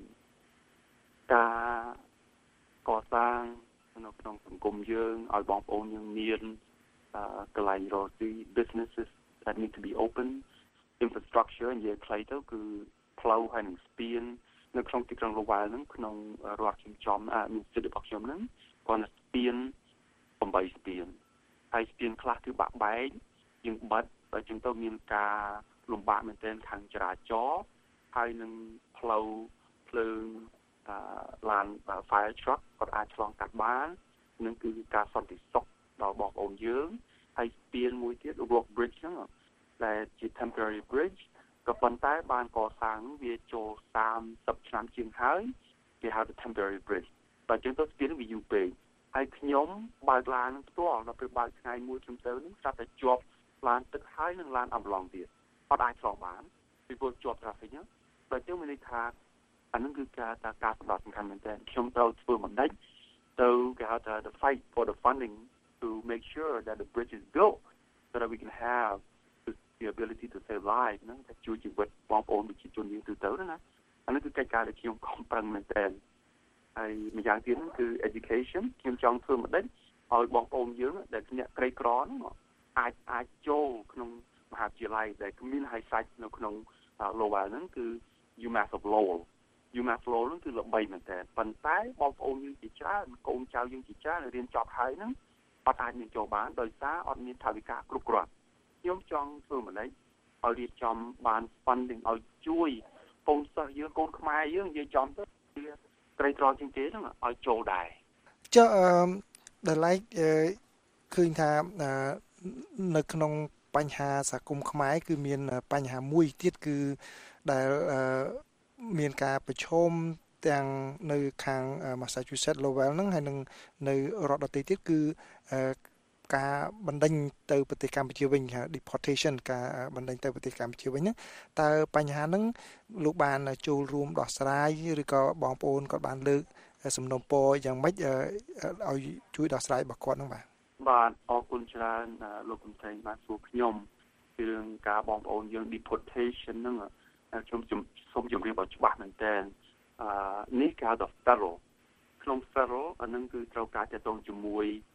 ការកសាងនៅក្នុងសង្គមយើងឲ្យបងប្អូនយើងមានកន្លែងរកស៊ី businesses that need to be open infrastructure និយាយខ្លីទៅគឺផ្លូវហើយនឹងស្ពាននៅក្នុងទីក្រុង Lowell ហ្នឹងក្នុងរដ្ឋខ្ញុំចំមានសិទ្ធិរបស់ខ្ញុំហ្នឹងគាត់ស្ពានeightស្ពានហើយស្ពានខ្លះគឺបាក់បែកយើងបិទបើចឹងទៅមានការលំបាកមែនទែនខាងចរាចរណ៍ហើយនឹងផ្លូវភ្លើងអឺឡាន fire truck គាត់អាចឆ្លងកាត់បាននឹងគឺការសន្តិសុខដល់បងប្អូនយើងហើយស្ពានមួយទៀត rock bridge ហ្នឹងដែលជា temporary bridge ក៏ប៉ុន្តែបានកសាងវាចូលthirtyឆ្នាំជាងហើយគេហៅថា temporary bridge បើចឹងទៅស្ពានវាយូរពេកហើយខ្ញុំបើកឡានផ្ទាល់ដល់ពេលបើកថ្ងៃមួយខ្ញុំទៅនឹងស្រាប់តែជាប់ឡានទឹកហើយនឹងឡានអំឡុងទៀតអត់អាចឆ្លងបានពីព្រោះជាប់ traffic ហ្នឹងបើចឹងមានន័យថាអានឹងគឺការតាការសម្រាប់សំខាន់មែនតើខ្ញុំត្រូវធ្វើមិនដេចទៅគេហៅថា the fight for the funding to make sure that the bridge is built so that we can have the ability to save lives ហ្នឹងតែជួយជីវិតបងប្អូនប្រជាជនយើងទូទៅណាអានេះគឺកិច្ចការដែលខ្ញុំខំប្រឹងមែនតើហើយម្យ៉ាងទៀតគឺ education ខ្ញុំចង់ធ្វើមិនដេចឲ្យបងប្អូនយើងដែលអ្នកក្រីក្រហ្នឹងអាចអាចចូលក្នុងមហាវិទ្យាល័យដែលមាន high site នៅក្នុង Lowell ហ្នឹងគឺ UMass of Lowell UMass Lowell ហ្នឹងគឺល្បីមែនតើប៉ុន្តែបងប្អូនយើងជាច្រើនកូនចៅយើងជាច្រើនរៀនចប់ហើយហ្នឹងអត់អាចមានចូលបានដោយសារអត់មានថវិកាគ្រប់គ្រាន់ខ្ញុំចង់ធ្វើម្លេចឲ្យរៀបចំបាន funding ឲ្យជួយកូនសិស្សយើងកូនខ្មែរយើងនិយាយចំទៅក្រីក្រជាងគេហ្នឹងឲ្យចូលដែរចុះអឺដែលឡែកឃើញថានៅក្នុងបញ្ហាសហគមន៍ខ្មែរគឺមានបញ្ហាមួយទៀតគឺដែលមានការប្រឈមទាំងនៅខាង Massachusetts Lowell ហ្នឹងហើយនឹងនៅរដ្ឋដទៃទៀតគឺការបណ្ដេញទៅប្រទេសកម្ពុជាវិញហៅ deportation ការបណ្ដេញទៅប្រទេសកម្ពុជាវិញហ្នឹងតើបញ្ហាហ្នឹងលោកបានចូលរួមដោះស្រាយឬក៏បងប្អូនគាត់បានលើកសំណូមពរយ៉ាងម៉េចឲ្យជួយដោះស្រាយរបស់គាត់ហ្នឹងបាទបាទអរគុណច្រើនលោកកំសែងបានសួរខ្ញុំពីរឿងការបងប្អូនយើង deportation ហ្នឹងខ្ញុំសូមជម្រាបឲ្យច្បាស់មែនតើអឺនេះគេហៅថា federal ក្នុង federal អានឹងគឺត្រូវការទាក់ទងជាមួយ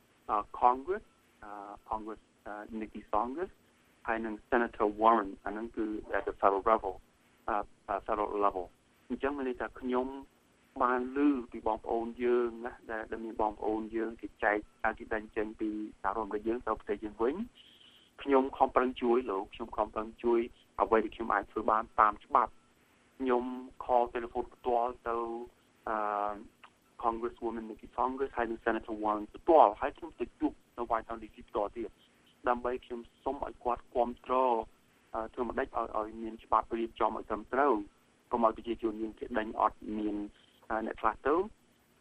Congress uh, Congress uh, Nikki Congress ហើយនឹង Senator Warren អានឹងគឺ at the federal level uh, uh, federal level អញ្ចឹងមានន័យថាខ្ញុំបានឮពីបងប្អូនយើងណាដែលមានបងប្អូនយើងគេចែកអាគេដេញចេញពីសហរដ្ឋអាមេរិកយើងទៅប្រទេសយើងវិញខ្ញុំខំប្រឹងជួយលោកខ្ញុំខំប្រឹងជួយអ្វីដែលខ្ញុំអាចធ្វើបានតាមច្បាប់ខ្ញុំ call telephone ផ្ទាល់ទៅអឺCongresswoman Nikki Congress ហើយនិង Senator Warren ផ្ទាល់ហើយខ្ញុំទៅជួបនៅ White House ផ្ទាល់ទៀតដើម្បីខ្ញុំសូមឲ្យគាត់គាំទ្រធ្វើមិនដេចឲ្យឲ្យមានច្បាប់រៀបចំឲ្យត្រឹមត្រូវកុំឲ្យប្រជាជនយើងគេដេញអត់មានអ្នកខ្លះទៅ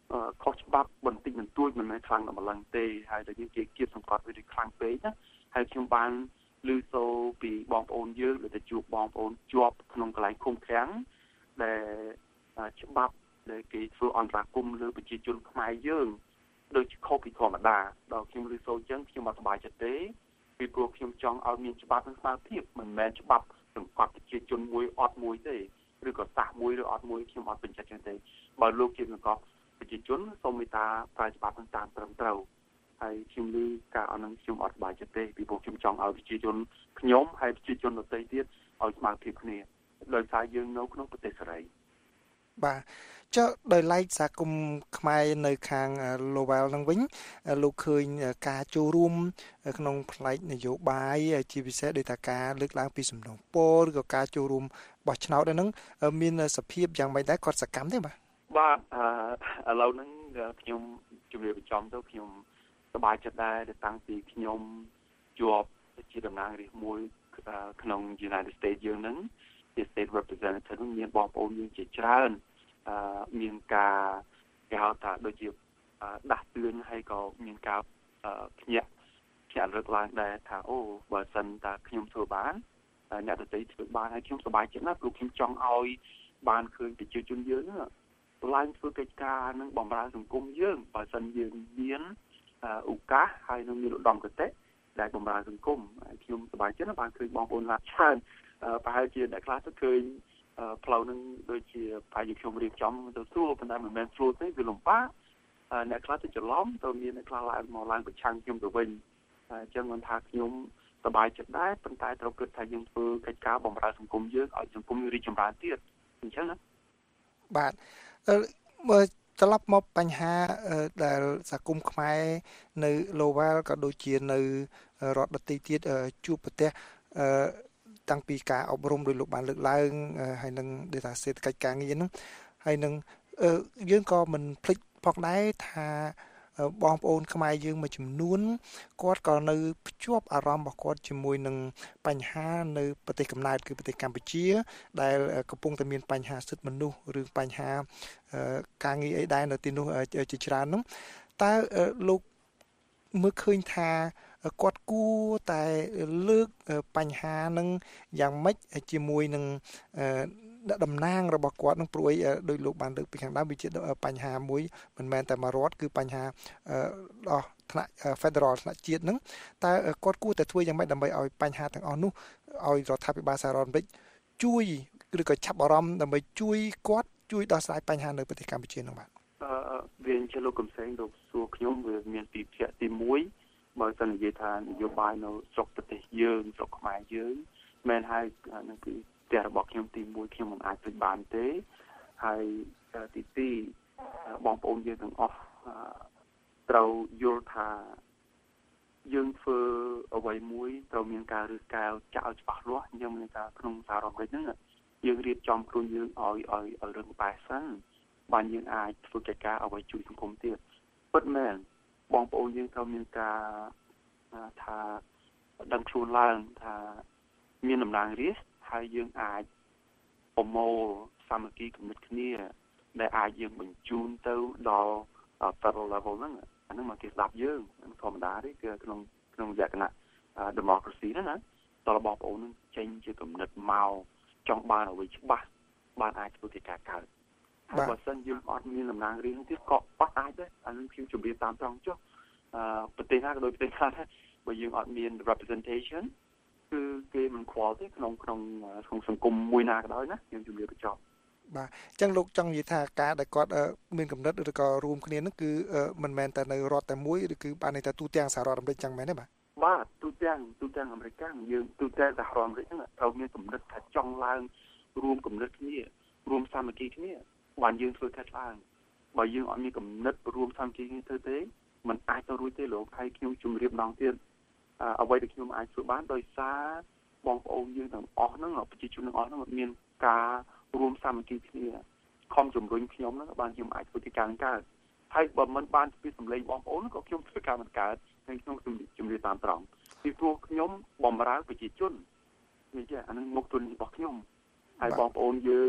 ខុសច្បាប់បន្តិចបន្តួចមិនមែនខ្លាំងដល់ម្លឹងទេហើយតែយើងជាគៀបសង្កត់វាខ្លាំងពេកណាហើយខ្ញុំបានឮសូរពីបងប្អូនយើងដែលទៅជួបបងប្អូនជាប់ក្នុងកន្លែងឃុំឃាំងដែលច្បាប់ដែលគេធ្វើអន្តរាគមន៍លើប្រជាជនខ្មែរយើងដូចខុសពីធម្មតាដល់ខ្ញុំឮសូរអញ្ចឹងខ្ញុំអត់សប្បាយចិត្តទេពីព្រោះខ្ញុំចង់ឲ្យមានច្បាប់នឹងស្មើភាពមិនមែនច្បាប់សង្កត់ប្រជាជនមួយអត់មួយទេឬក៏សាសមួយឬអត់មួយខ្ញុំអត់ពេញចិត្តចឹងទេបើលោកជាសង្កត់ប្រជាជនសូមមេត្តាប្រើច្បាប់នឹងតាមត្រឹមត្រូវហើយខ្ញុំឮការអនុញ្ញាតខ្ញុំអត់សប្បាយចិត្តទេពីព្រោះខ្ញុំចង់ឲ្យប្រជាជនខ្ញុំហើយប្រជាជនដទៃទៀតឲ្យស្មើភាពគ្នាដោយសារយើងនៅក្នុងប្រទេសសេរីបាទចុះដោយឡែកសហគមន៍ខ្មែរនៅខាង Lowell នឹងវិញលោកឃើញការចូលរួមក្នុងផ្នែកនយោបាយជាពិសេសដោយថាការលើកឡើងពីសំណូមពរឬក៏ការចូលរួមបោះឆ្នោតហ្នឹងមានសភាពយ៉ាងម៉េចដែរគាត់សកម្មទេបាទបាទឥឡូវហ្នឹងខ្ញុំជំរាបបញ្ចំទៅខ្ញុំសប្បាយចិត្តដែរដែលតាំងពីខ្ញុំជាប់ជាតំណាងរាស្ត្រមួយក្នុង United States យើងហ្នឹងជា State Representative មានបងប្អូនយើងជាច្រើនអឺមានការគេហៅថាដូចជាដាស់តឿនហើយក៏មានការភ្ញាក់ភ្ញាក់រឹកឡើងដែរថាអូបើសិនតាខ្ញុំធ្វើបានអ្នកដទៃធ្វើបានហើយខ្ញុំសប្បាយចិត្តណាស់ព្រោះខ្ញុំចង់ឲ្យបានឃើញប្រជាជនយើងឡើងធ្វើកិច្ចការនឹងបម្រើសង្គមយើងបើសិនយើងមានឱកាសហើយនឹងមានឧត្តមគតិដែលបម្រើសង្គមខ្ញុំសប្បាយចិត្តណាស់បានឃើញបងប្អូនឡាច្រើនប្រហែលជាអ្នកខ្លះទៅឃើញផ្លូវនឹងដូចជាប្រហែលជាខ្ញុំរៀបចំទៅស្រួលប៉ុន្តែមិនមែនស្រួលទេវាលំបាកអ្នកខ្លះទៅច្រឡំទៅមានអ្នកខ្លះឡើងមកឡើងប្រឆាំងខ្ញុំទៅវិញអញ្ចឹងមិនថាខ្ញុំសប្បាយចិត្តដែរប៉ុន្តែត្រូវគិតថាយើងធ្វើកិច្ចការបម្រើសង្គមយើងឲ្យសង្គមរីកចម្រើនទៀតអញ្ចឹងណាបាទមើលត្រឡប់មកបញ្ហាដែលសហគមន៍ខ្មែរនៅ Lowell ក៏ដូចជានៅរដ្ឋដទៃទៀតជួបប្រទះតាំងពីការអប់រំដោយលោកបានលើកឡើងហើយនឹងដូចថាសេដ្ឋកិច្ចការងារហ្នឹងហើយនឹងយើងក៏មិនភ្លេចផងដែរថាបងប្អូនខ្មែរយើងមួយចំនួនគាត់ក៏នៅភ្ជាប់អារម្មណ៍របស់គាត់ជាមួយនឹងបញ្ហានៅប្រទេសកំណើតគឺប្រទេសកម្ពុជាដែលកំពុងតែមានបញ្ហាសិទ្ធិមនុស្សឬបញ្ហាការងារអីដែរនៅទីនោះជាច្រើននោះតើលោកមើលឃើញថាគាត់គួរតែលើកបញ្ហានឹងយ៉ាងម៉េចជាមួយនឹងតំណាងរបស់គាត់នឹងព្រួយដោយលោកបានលើកពីខាងដើមវាជាបញ្ហាមួយមិនមែនតែមួយរដ្ឋគឺបញ្ហាដល់ថ្នាក់ Federal ថ្នាក់ជាតិហ្នឹងតើគាត់គួរតែធ្វើយ៉ាងម៉េចដើម្បីឲ្យបញ្ហាទាំងអស់នោះឲ្យរដ្ឋាភិបាលសហរដ្ឋអាមេរិកជួយឬក៏ចាប់អារម្មណ៍ដើម្បីជួយគាត់ជួយដោះស្រាយបញ្ហានៅប្រទេសកម្ពុជានោះបាទអឺវាជាលោកកំសែងលោកសួរខ្ញុំវាមានពីភាគទីមួយបើសិននិយាយថានយោបាយនៅស្រុកប្រទេសយើងស្រុកខ្មែរយើងមែនហើយនឹងគឺផ្ទះរបស់ខ្ញុំទីមួយខ្ញុំមិនអាចធ្វើបានទេហើយទីពីរបងប្អូនយើងទាំងអស់ត្រូវយល់ថាយើងធ្វើអ្វីមួយត្រូវមានការរើសកែវចាក់ឲ្យច្បាស់លាស់យើងមានការក្នុងសាររដ្ឋអាមេរិកហ្នឹងយើងរៀបចំខ្លួនយើងឲ្យឲ្យឲ្យរឹងប៉ែសិនបានយើងអាចធ្វើកិច្ចការអ្វីជួយសង្គមទៀតពិតមែនបងប្អូនយើងត្រូវមានការថាដឹងខ្លួនឡើងថាមានតំណាងរាស្ត្រហើយយើងអាចប្រមូលសាមគ្គីគំនិតគ្នាដែលអាចយើងបញ្ជូនទៅដល់ federal level ហ្នឹងអាហ្នឹងមកគេស្ដាប់យើងធម្មតាទេគឺក្នុងក្នុងលក្ខណៈ democracy ហ្នឹងណាតើបងប្អូននឹងចេញជាគំនិតមកចង់បានអ្វីច្បាស់បានអាចធ្វើកិច្ចការកើតហើយបើសិនយើងអត់មានតំណាងរាស្ត្រទៀតក៏អត់អាចដែរអានឹងខ្ញុំជម្រាបតាមត្រង់ចុះអឺប្រទេសណាក៏ដូចប្រទេសខ្លះដែរបើយើងអត់មាន representation គឺគេមិនខ្វល់ទេក្នុងក្នុងក្នុងសង្គមមួយណាក៏ដោយណាខ្ញុំជម្រាបបញ្ចប់បាទអញ្ចឹងលោកចង់និយាយថាការដែលគាត់មានកំណត់ឬក៏រួមគ្នានឹងគឺមិនមែនតែនៅរដ្ឋតែមួយឬគឺបានន័យថាទូទាំងសហរដ្ឋអាមេរិកចឹងមែនទេបាទបាទទូទាំងទូទាំងអាមេរិកយើងទូទាំងសហរដ្ឋអាមេរិកហ្នឹងត្រូវមានកំណត់ថាចង់ឡើងរួមកំណត់គ្នារួមសាមគ្គីគ្នាបានយើងធ្វើកាត់ឡើងបើយើងអត់មានកំណត់រួមសាមគ្គីគ្នាទៅទេมันអាចទៅរួចទេលោកហើយខ្ញុំជម្រាបម្ដងទៀតអ្វីដែលខ្ញុំអាចធ្វើបានដោយសារបងប្អូនយើងទាំងអស់ហ្នឹងប្រជាជនទាំងអស់ហ្នឹងមានការរួមសាមគ្គីគ្នាខំជំរុញខ្ញុំហ្នឹងបានខ្ញុំអាចធ្វើកិច្ចការនឹងកើតហើយបើមិនបានពីសម្លេងបងប្អូនក៏ខ្ញុំធ្វើការមិនកើតហើយខ្ញុំជំរាបតាមត្រង់ពីព្រោះខ្ញុំបំរើប្រជាជននិយាយអានឹងមុខទុនរបស់ខ្ញុំហើយបងប្អូនយើង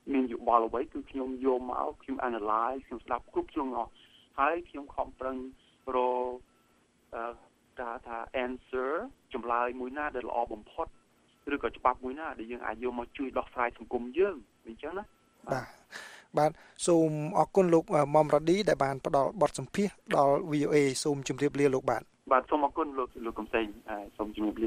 មានយោបល់អ្វីគឺខ្ញុំយកមកខ្ញុំ analyze ខ្ញុំស្ដាប់គ្រប់ជ្រុងអស់ហើយខ្ញុំខំប្រឹងរកអឺថាថា answer ចម្លើយមួយណាដែលល្អបំផុតឬក៏ច្បាប់មួយណាដែលយើងអាចយកមកជួយដោះស្រាយសង្គមយើងអញ្ចឹងណាបាទបាទសូមអរគុណលោកមុំរ៉ាឌីដែលបានផ្ដល់បទសម្ភាសន៍ដល់ វី អូ អេ សូមជម្រាបលាលោកបាទបាទសូមអរគុណលោកលោកកំសែងសូមជម្រាបលា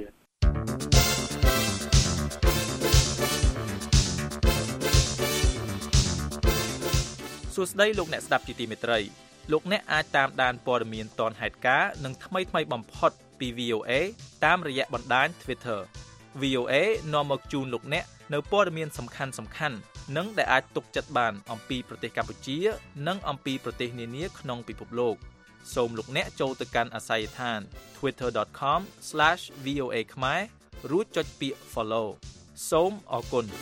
សួស្តីលោកអ្នកស្ដាប់ជាទីមេត្រីលោកអ្នកអាចតាមដានព័ត៌មានទាន់ហេតុការណ៍និងថ្មីៗបំផុតពី វី អូ អេ តាមរយៈបណ្ដាញ Twitter វី អូ អេ នាំមកជូនលោកអ្នកនៅព័ត៌មានសំខាន់ៗនិងដែលអាចទុកចិត្តបានអំពីប្រទេសកម្ពុជានិងអំពីប្រទេសនានាក្នុងពិភពលោកសូមលោកអ្នកចូលទៅកាន់អាស័យដ្ឋាន twitter dot com slash v o a ខ្មែររួចចុចពាក្យ follow សូមអរគុណ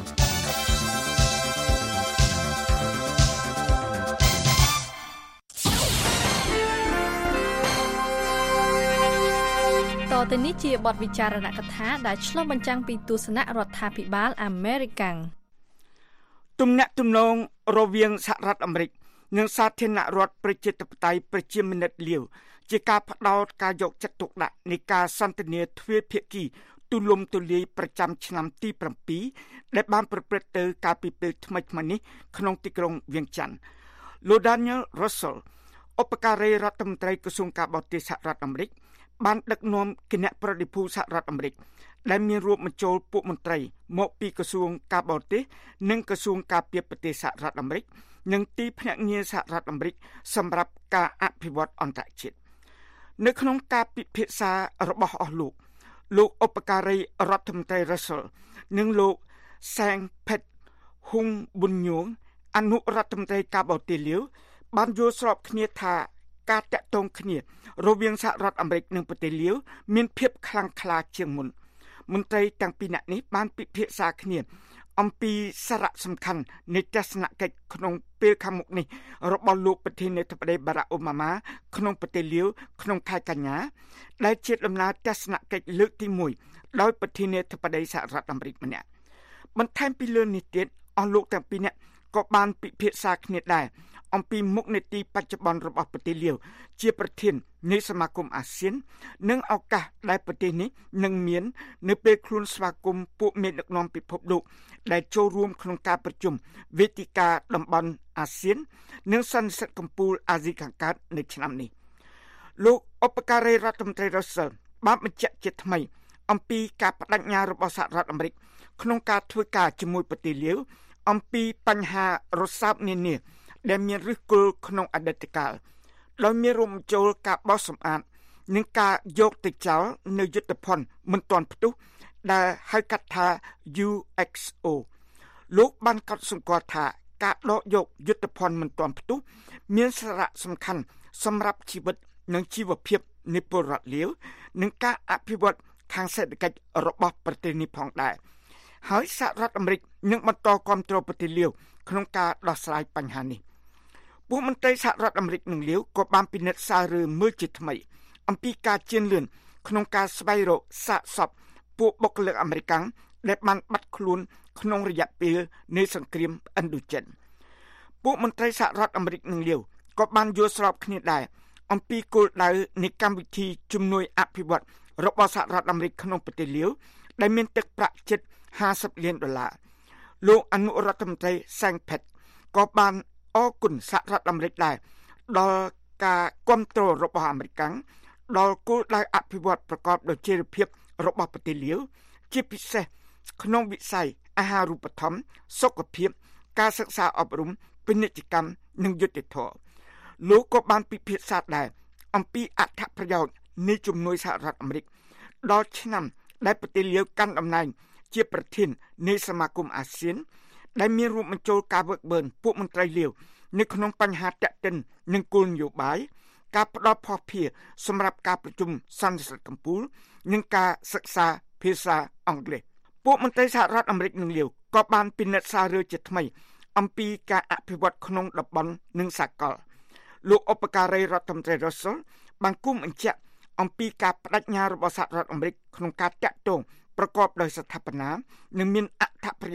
តទៅនេះជាបទវិចារណកថាដែលឆ្លុះបញ្ចាំងពីទស្សនៈរដ្ឋាភិបាលអាមេរិកទំនាក់ទំនងរវាងសហរដ្ឋអាមេរិកនិងសាធារណរដ្ឋប្រជាធិបតេយ្យប្រជាមានិតលាវជាការផ្ដោតការយកចិត្តទុកដាក់នៃការសន្ទនាទ្វេភាគីទូលំទូលាយប្រចាំឆ្នាំទី7ដែលបានប្រព្រឹត្តទៅកាលពីពេលថ្មីៗនេះក្នុងទីក្រុងវៀងច័ន្ទលោក Daniel Russell ឧបការីរដ្ឋមន្ត្រីក្រសួងការបរទេសសហរដ្ឋអាមេរិកបានដឹកនាំគណៈប្រតិភូសហរដ្ឋអាមេរិកដែលមានរួមបញ្ចូលពួកមន្ត្រីមកពីក្រសួងការបរទេសនិងក្រសួងការពារប្រទេសសហរដ្ឋអាមេរិកនិងទីភ្នាក់ងារសហរដ្ឋអាមេរិកសម្រាប់ការអភិវឌ្ឍអន្តរជាតិនៅក្នុងការពិភាក្សារបស់អស់លោកលោកឧបការីរដ្ឋមន្ត្រី Russell និងលោក Sang Phet Hung Bun Nyong អនុរដ្ឋមន្ត្រីការបរទេសលាវបានយល់ស្របគ្នាថាការតាក់ទងគ្នារវាងសហរដ្ឋអាមេរិកនិងប្រទេសលាវមានភាពខ្លាំងក្លាជាងមុនមន្ត្រីទាំងពីរនាក់នេះបានពិភាក្សាគ្នាអំពីសារៈសំខាន់នៃទស្សនកិច្ចក្នុងពេលខាងមុខនេះរបស់លោកប្រធានាធិបតី Barack Obama ក្នុងប្រទេសលាវក្នុងខែកញ្ញាដែលជាដំណើរទស្សនកិច្ចលើកទីមួយដោយប្រធានាធិបតីសហរដ្ឋអាមេរិកម្នាក់បន្ថែមពីលើនេះទៀតអស់លោកទាំងពីរនាក់ក៏បានពិភាក្សាគ្នាដែរអំពីមុខនីតិបច្ចុប្បន្នរបស់ប្រទេសលាវជាប្រធាននៃសមាគមអាស៊ាននិងឱកាសដែលប្រទេសនេះនឹងមាននៅពេលខ្លួនស្វាគមន៍ពួកមេដឹកនាំពិភពលោកដែលចូលរួមក្នុងការប្រជុំវេទិកាតំបន់អាស៊ាននិងសន្និសីទកំពូលអាស៊ីខាងកើតនៅឆ្នាំនេះលោកឧបការីរដ្ឋមន្ត្រី Russell បានបញ្ជាក់ជាថ្មីអំពីការបដិញ្ញារបស់សហរដ្ឋអាមេរិកក្នុងការធ្វើការជាមួយប្រទេសលាវអំពីបញ្ហារសើបនានាដែលមានឫសគល់ក្នុងអតីតកាលដោយមានរួមបញ្ចូលការបោសសម្អាតនិងការយកទៅចោលនៅយុទ្ធភ័ណ្ឌមិនទាន់ផ្ទុះដែលហៅកាត់ថា U X O លោកបានកត់សម្គាល់ថាការដកយកយុទ្ធភ័ណ្ឌមិនទាន់ផ្ទុះមានសារៈសំខាន់សម្រាប់ជីវិតនិងជីវភាពនៃពលរដ្ឋលាវនិងការអភិវឌ្ឍខាងសេដ្ឋកិច្ចរបស់ប្រទេសនេះផងដែរហើយសហរដ្ឋអាមេរិកនឹងបន្តគាំទ្រប្រទេសលាវក្នុងការដោះស្រាយបញ្ហានេះពួកមន្ត្រីសហរដ្ឋអាមេរិកនិងលាវក៏បានពិនិត្យសាររើមើលជាថ្មីអំពីការជឿនលឿនក្នុងការស្វែងរកសាកសពពួកបុគ្គលិកអាមេរិកដែលបានបាត់ខ្លួនក្នុងរយៈពេលនៃសង្គ្រាមឥណ្ឌូចិនពួកមន្ត្រីសហរដ្ឋអាមេរិកនិងលាវក៏បានយល់ស្របគ្នាដែរអំពីគោលដៅនៃកម្មវិធីជំនួយអភិវឌ្ឍរបស់សហរដ្ឋអាមេរិកក្នុងប្រទេសលាវដែលមានទឹកប្រាក់ជិតห้าสิบលានដុល្លារលោកអនុរដ្ឋមន្ត្រី Sang Phet ក៏បានអរគុណសហរដ្ឋអាមេរិកដែរដល់ការគាំទ្ររបស់អាមេរិកដល់គោលដៅអភិវឌ្ឍប្រកបដោយចីរភាពរបស់ប្រទេសលាវជាពិសេសក្នុងវិស័យអាហារូបត្ថម្ភសុខភាពការសិក្សាអប់រំពាណិជ្ជកម្មនិងយុត្តិធម៌លោកក៏បានពិភាក្សាដែរអំពីអត្ថប្រយោជន៍នៃជំនួយសហរដ្ឋអាមេរិកដល់ឆ្នាំដែលប្រទេសលាវកាន់តំណែងជាប្រធាននៃសមាគមអាស៊ានដែលមានរួមបញ្ចូលការវឹកវើពួកមន្ត្រីលាវនៅក្នុងបញ្ហាតាក់ទិននឹងគោលនយោបាយការផ្ដល់ភស្តុភារសម្រាប់ការប្រជុំសន្និសីទកំពូលនិងការសិក្សាភាសាអង់គ្លេសពួកមន្ត្រីសហរដ្ឋអាមេរិកនិងលាវក៏បានពិនិត្យសាររើជាថ្មីអំពីការអភិវឌ្ឍក្នុងតំបន់និងសកលលោកឧបការីរដ្ឋមន្ត្រី Russell បានគុំបញ្ជាក់អំពីការបដិញ្ញារបស់សហរដ្ឋអាមេរិកក្នុងការតាក់ទងប្រកបដោយស្ថាបនានិងមានអត្ថប្រយោជន៍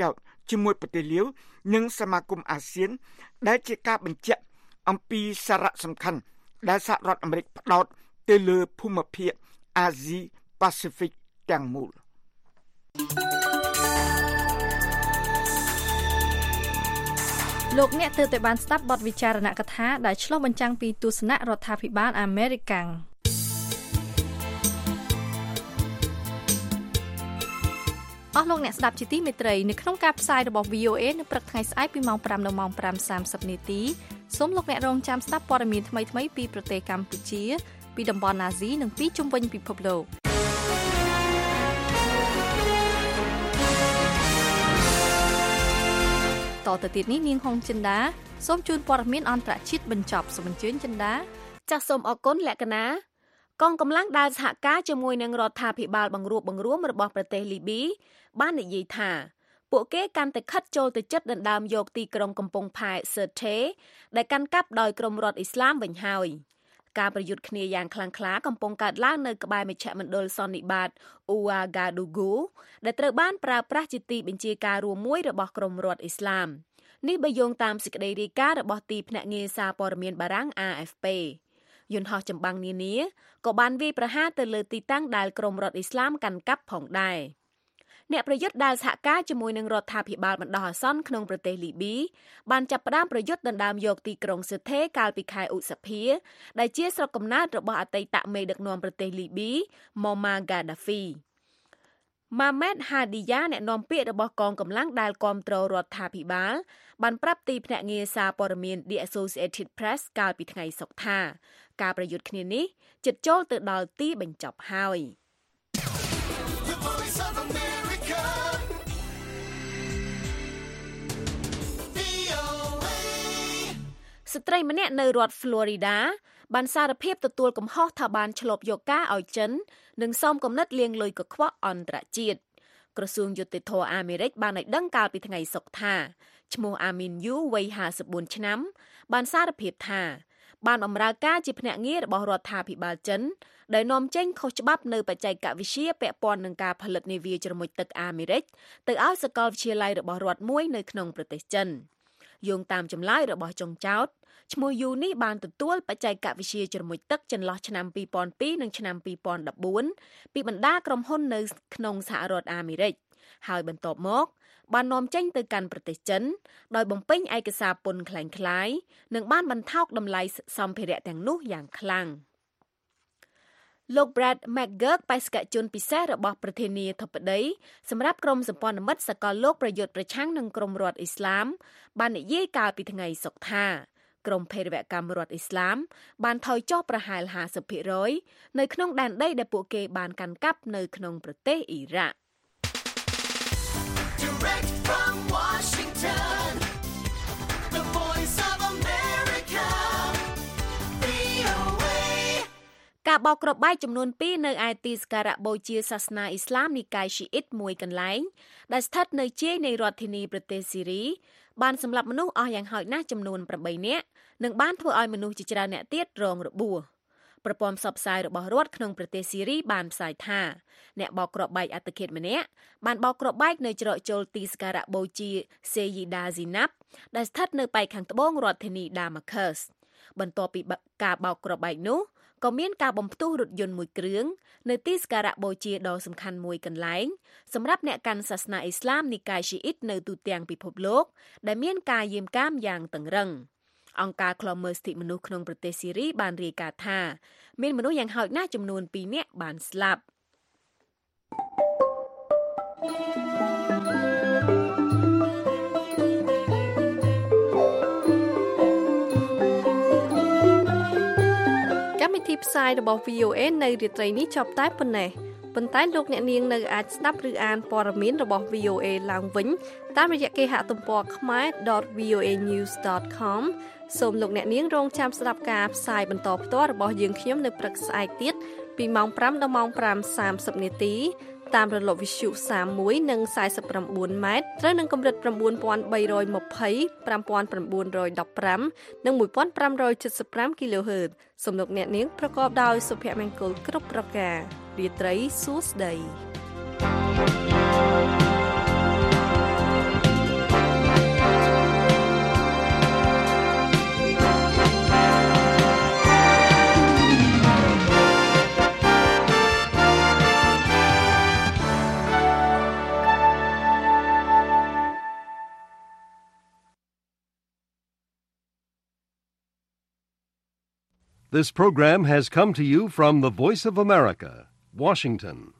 ជាមួយប្រទេសលាវនិងសមាគមអាស៊ានដែលជាការបញ្ជាក់អំពីសារៈសំខាន់ដែលសហរដ្ឋអាមេរិកផ្ដោតទៅលើភូមិភាគអាស៊ីប៉ាស៊ីហ្វិកទាំងមូលលោកអ្នកទើបតែបានស្ដាប់បទវិចារណកថាដែលឆ្លុះបញ្ចាំងពីទស្សនៈរដ្ឋាភិបាលអាមេរិកកាំងអស់លោកអ្នកស្ដាប់ជាទីមេត្រីនៅក្នុងការផ្សាយរបស់ វី អូ เอ នៅព្រឹកថ្ងៃស្អែកពីម៉ោងប្រាំដល់ម៉ោងប្រាំសាមសិបនាទីសូមលោកអ្នករងចាំស្ដាប់ព័ត៌មានថ្មីៗពីប្រទេសកម្ពុជាពីតំបន់អាស៊ីនិងពីជុំវិញពិភពលោកតទៅទៀតនេះនាងហុងចិន្តាសូមជូនព័ត៌មានអន្តរជាតិបញ្ចប់សូមអញ្ជើញចិន្តាចាសសូមអរគុណលក្ខណាកងកម្លាំងដែលសហការជាមួយនឹងរដ្ឋាភិបាលបង្រួបបង្រួមរបស់ប្រទេសលីប៊ីបាននិយាយថាពួកគេកាន់តែខិតចូលទៅជិតដណ្ដើមយកទីក្រុងកំពង់ផែសឺថេដែលកាន់កាប់ដោយក្រុមរដ្ឋអ៊ីស្លាមវិញហើយការប្រយុទ្ធគ្នាយ៉ាងខ្លាំងក្លាកំពុងកើតឡើងនៅក្បែរមជ្ឈមណ្ឌលសន្និបាតអ៊ូអាហ្គាឌូហ្គូដែលត្រូវបានប្រើប្រាស់ជាទីបញ្ជាការរួមមួយរបស់ក្រុមរដ្ឋអ៊ីស្លាមនេះបើយោងតាមសេចក្តីរាយការណ៍របស់ទីភ្នាក់ងារសារព័ត៌មានបារាំង អា អេហ្វ ពី យន្តហោះចម្បាំងនានាក៏បានវាយប្រហារទៅលើទីតាំងដែលក្រុមរដ្ឋអ៊ីស្លាមកាន់កាប់ផងដែរអ្នកប្រយុទ្ធដែលសហការជាមួយនឹងរដ្ឋាភិបាលបណ្ដោះអាសន្នក្នុងប្រទេសលីប៊ីបានចាប់ផ្ដើមប្រយុទ្ធដណ្ដើមយកទីក្រុងសឺថេកាលពីខែឧសភាដែលជាស្រុកកំណើតរបស់អតីតមេដឹកនាំប្រទេសលីប៊ីម៉ូម៉ាហ្គាដាហ្វីម៉ាម៉េតហាឌីយ៉ាអ្នកនាំពាក្យរបស់កងកម្លាំងដែលគាំទ្ររដ្ឋាភិបាលបានប្រាប់ទីភ្នាក់ងារសារព័ត៌មាន The Associated Press កាលពីថ្ងៃសុក្រថាការប្រយុទ្ធគ្នានេះជិតចូលទៅដល់ទីបញ្ចប់ហើយស្ត្រីម្នាក់នៅរដ្ឋ Florida បានសារភាពទទួលកំហុសថាបានឆ្លប់យកការឲ្យចិននិងសោមគំនិតលាងលុយកខ្វក់អន្តរជាតិក្រសួងយុតិធម៌អាមេរិកបានឲ្យដឹងកាលពីថ្ងៃសុក្រថាឈ្មោះអាមីនយូវ័យห้าสิบbốnឆ្នាំបានសារភាពថាបានបម្រើការជាភ្នាក់ងាររបស់រដ្ឋាភិបាលចិនដែលនាំចេញខុសច្បាប់នៅបច្ចេកវិទ្យាពាក់ព័ន្ធនឹងការផលិតនាវាជ្រមុជទឹកអាមេរិកទៅឲ្យសាកលវិទ្យាល័យរបស់រដ្ឋមួយនៅក្នុងប្រទេសចិនយោងតាមចម្លើយរបស់ចុងចោតឈ្មោះយូនេះបានទទួលបច្ចេកវិទ្យាជ្រមុជទឹកចន្លោះឆ្នាំពីរពាន់ពីរនិងឆ្នាំពីរពាន់ដប់បួនពីបណ្ដាក្រុមហ៊ុននៅក្នុងសហរដ្ឋអាមេរិកហើយបន្ទាប់មកបាននាំចេញទៅកាន់ប្រទេសចិនដោយបំពេញឯកសារពន្ធคล้ายៗនិងបានបន្ថោកតម្លៃសម្ភារៈទាំងនោះយ៉ាងខ្លាំងលោក Brad McGurk បេសកជនពិសេសរបស់ប្រធានាធិបតីសម្រាប់ក្រុមសម្ព័ន្ធមិត្តសកលលោកប្រយុទ្ធប្រឆាំងនឹងក្រុមរដ្ឋអ៊ីស្លាមបាននិយាយកាលពីថ្ងៃសុក្រថាក្រុមភេរវកម្មរដ្ឋអ៊ីស្លាមបានថយចុះប្រហែលห้าสิบភាគរយ នៅក្នុងដែនដីដែលពួកគេបានកាន់កាប់នៅក្នុងប្រទេសអ៊ីរ៉ាក់ Direct from Washington The Voice of America វី អូ เอ ការបោកគ្រាប់បែកចំនួនពីរនៅឯទីសក្ការៈបូជាសាសនាអ៊ីស្លាមនិកាយស៊ីអ៊ីតមួយកន្លែងដែលស្ថិតនៅជាយនៃរដ្ឋធានីប្រទេសស៊ីរីបានសម្លាប់មនុស្សអស់យ៉ាងហោចណាស់ចំនួនប្រាំបីនាក់និងបានធ្វើឲ្យមនុស្សជាច្រើនអ្នកទៀតរងរបួសប្រព័ន្ធផ្សព្វផ្សាយរបស់រដ្ឋក្នុងប្រទេសស៊ីរីបានផ្សាយថាអ្នកបោកគ្រាប់បែកអត្តឃាតម្នាក់បានបោកគ្រាប់បែកនៅច្រកចូលទីសក្ការៈបូជាសេយីដាស៊ីណាប់ដែលស្ថិតនៅប៉ែកខាងត្បូងរដ្ឋធានីដាម៉ាខើសបន្ទាប់ពីការបោកគ្រាប់បែកនោះក៏មានការបំផ្ទុះរថយន្តមួយគ្រឿងនៅទីសក្ការៈបូជាដ៏សំខាន់មួយកន្លែងសម្រាប់អ្នកកាន់សាសនាអ៊ីស្លាមនិកាយស៊ីអ៊ីតនៅទូទាំងពិភពលោកដែលមានការយាមកាមយ៉ាងតឹងរ៉ឹងអង្គការឃ្លាំមើលសិទ្ធិមនុស្សក្នុងប្រទេសស៊ីរីបានរាយការណ៍ថាមានមនុស្សយ៉ាងហោចណាស់ចំនួនពីរនាក់បានស្លាប់កម្មវិធីផ្សាយរបស់ វី អូ เอ នៅរាត្រីនេះចប់តែប៉ុណ្ណេះប៉ុន្តែលោកអ្នកនាងនៅអាចស្ដាប់ឬអានព័ត៌មានរបស់ វី អូ เอ ឡើងវិញតាមរយៈគេហទំព័រ ខ្មែរ ដត វី អូ เอ ញូស ដត ខម សូមលោកអ្នកនាងរងចាំស្ដាប់ការផ្សាយបន្តផ្ទាល់របស់យើងខ្ញុំនៅព្រឹកស្អែកទៀតពីម៉ោងប្រាំដល់ម៉ោងប្រាំសាមសិបនាទីតាមរលកវិទ្យុសាមមួយនិងសាយសិបប្រាំបួនម៉ែត្រត្រូវនឹងកម្រិត៩,៣២០ ៥,៩១៥ និង១,៥៧៥ គីឡូហឺតសូមលោកអ្នកនាងប្រកបដោយសុភមង្គលគ្រប់ប្រការរាត្រីសួស្តី This program has come to you from the Voice of America, Washington.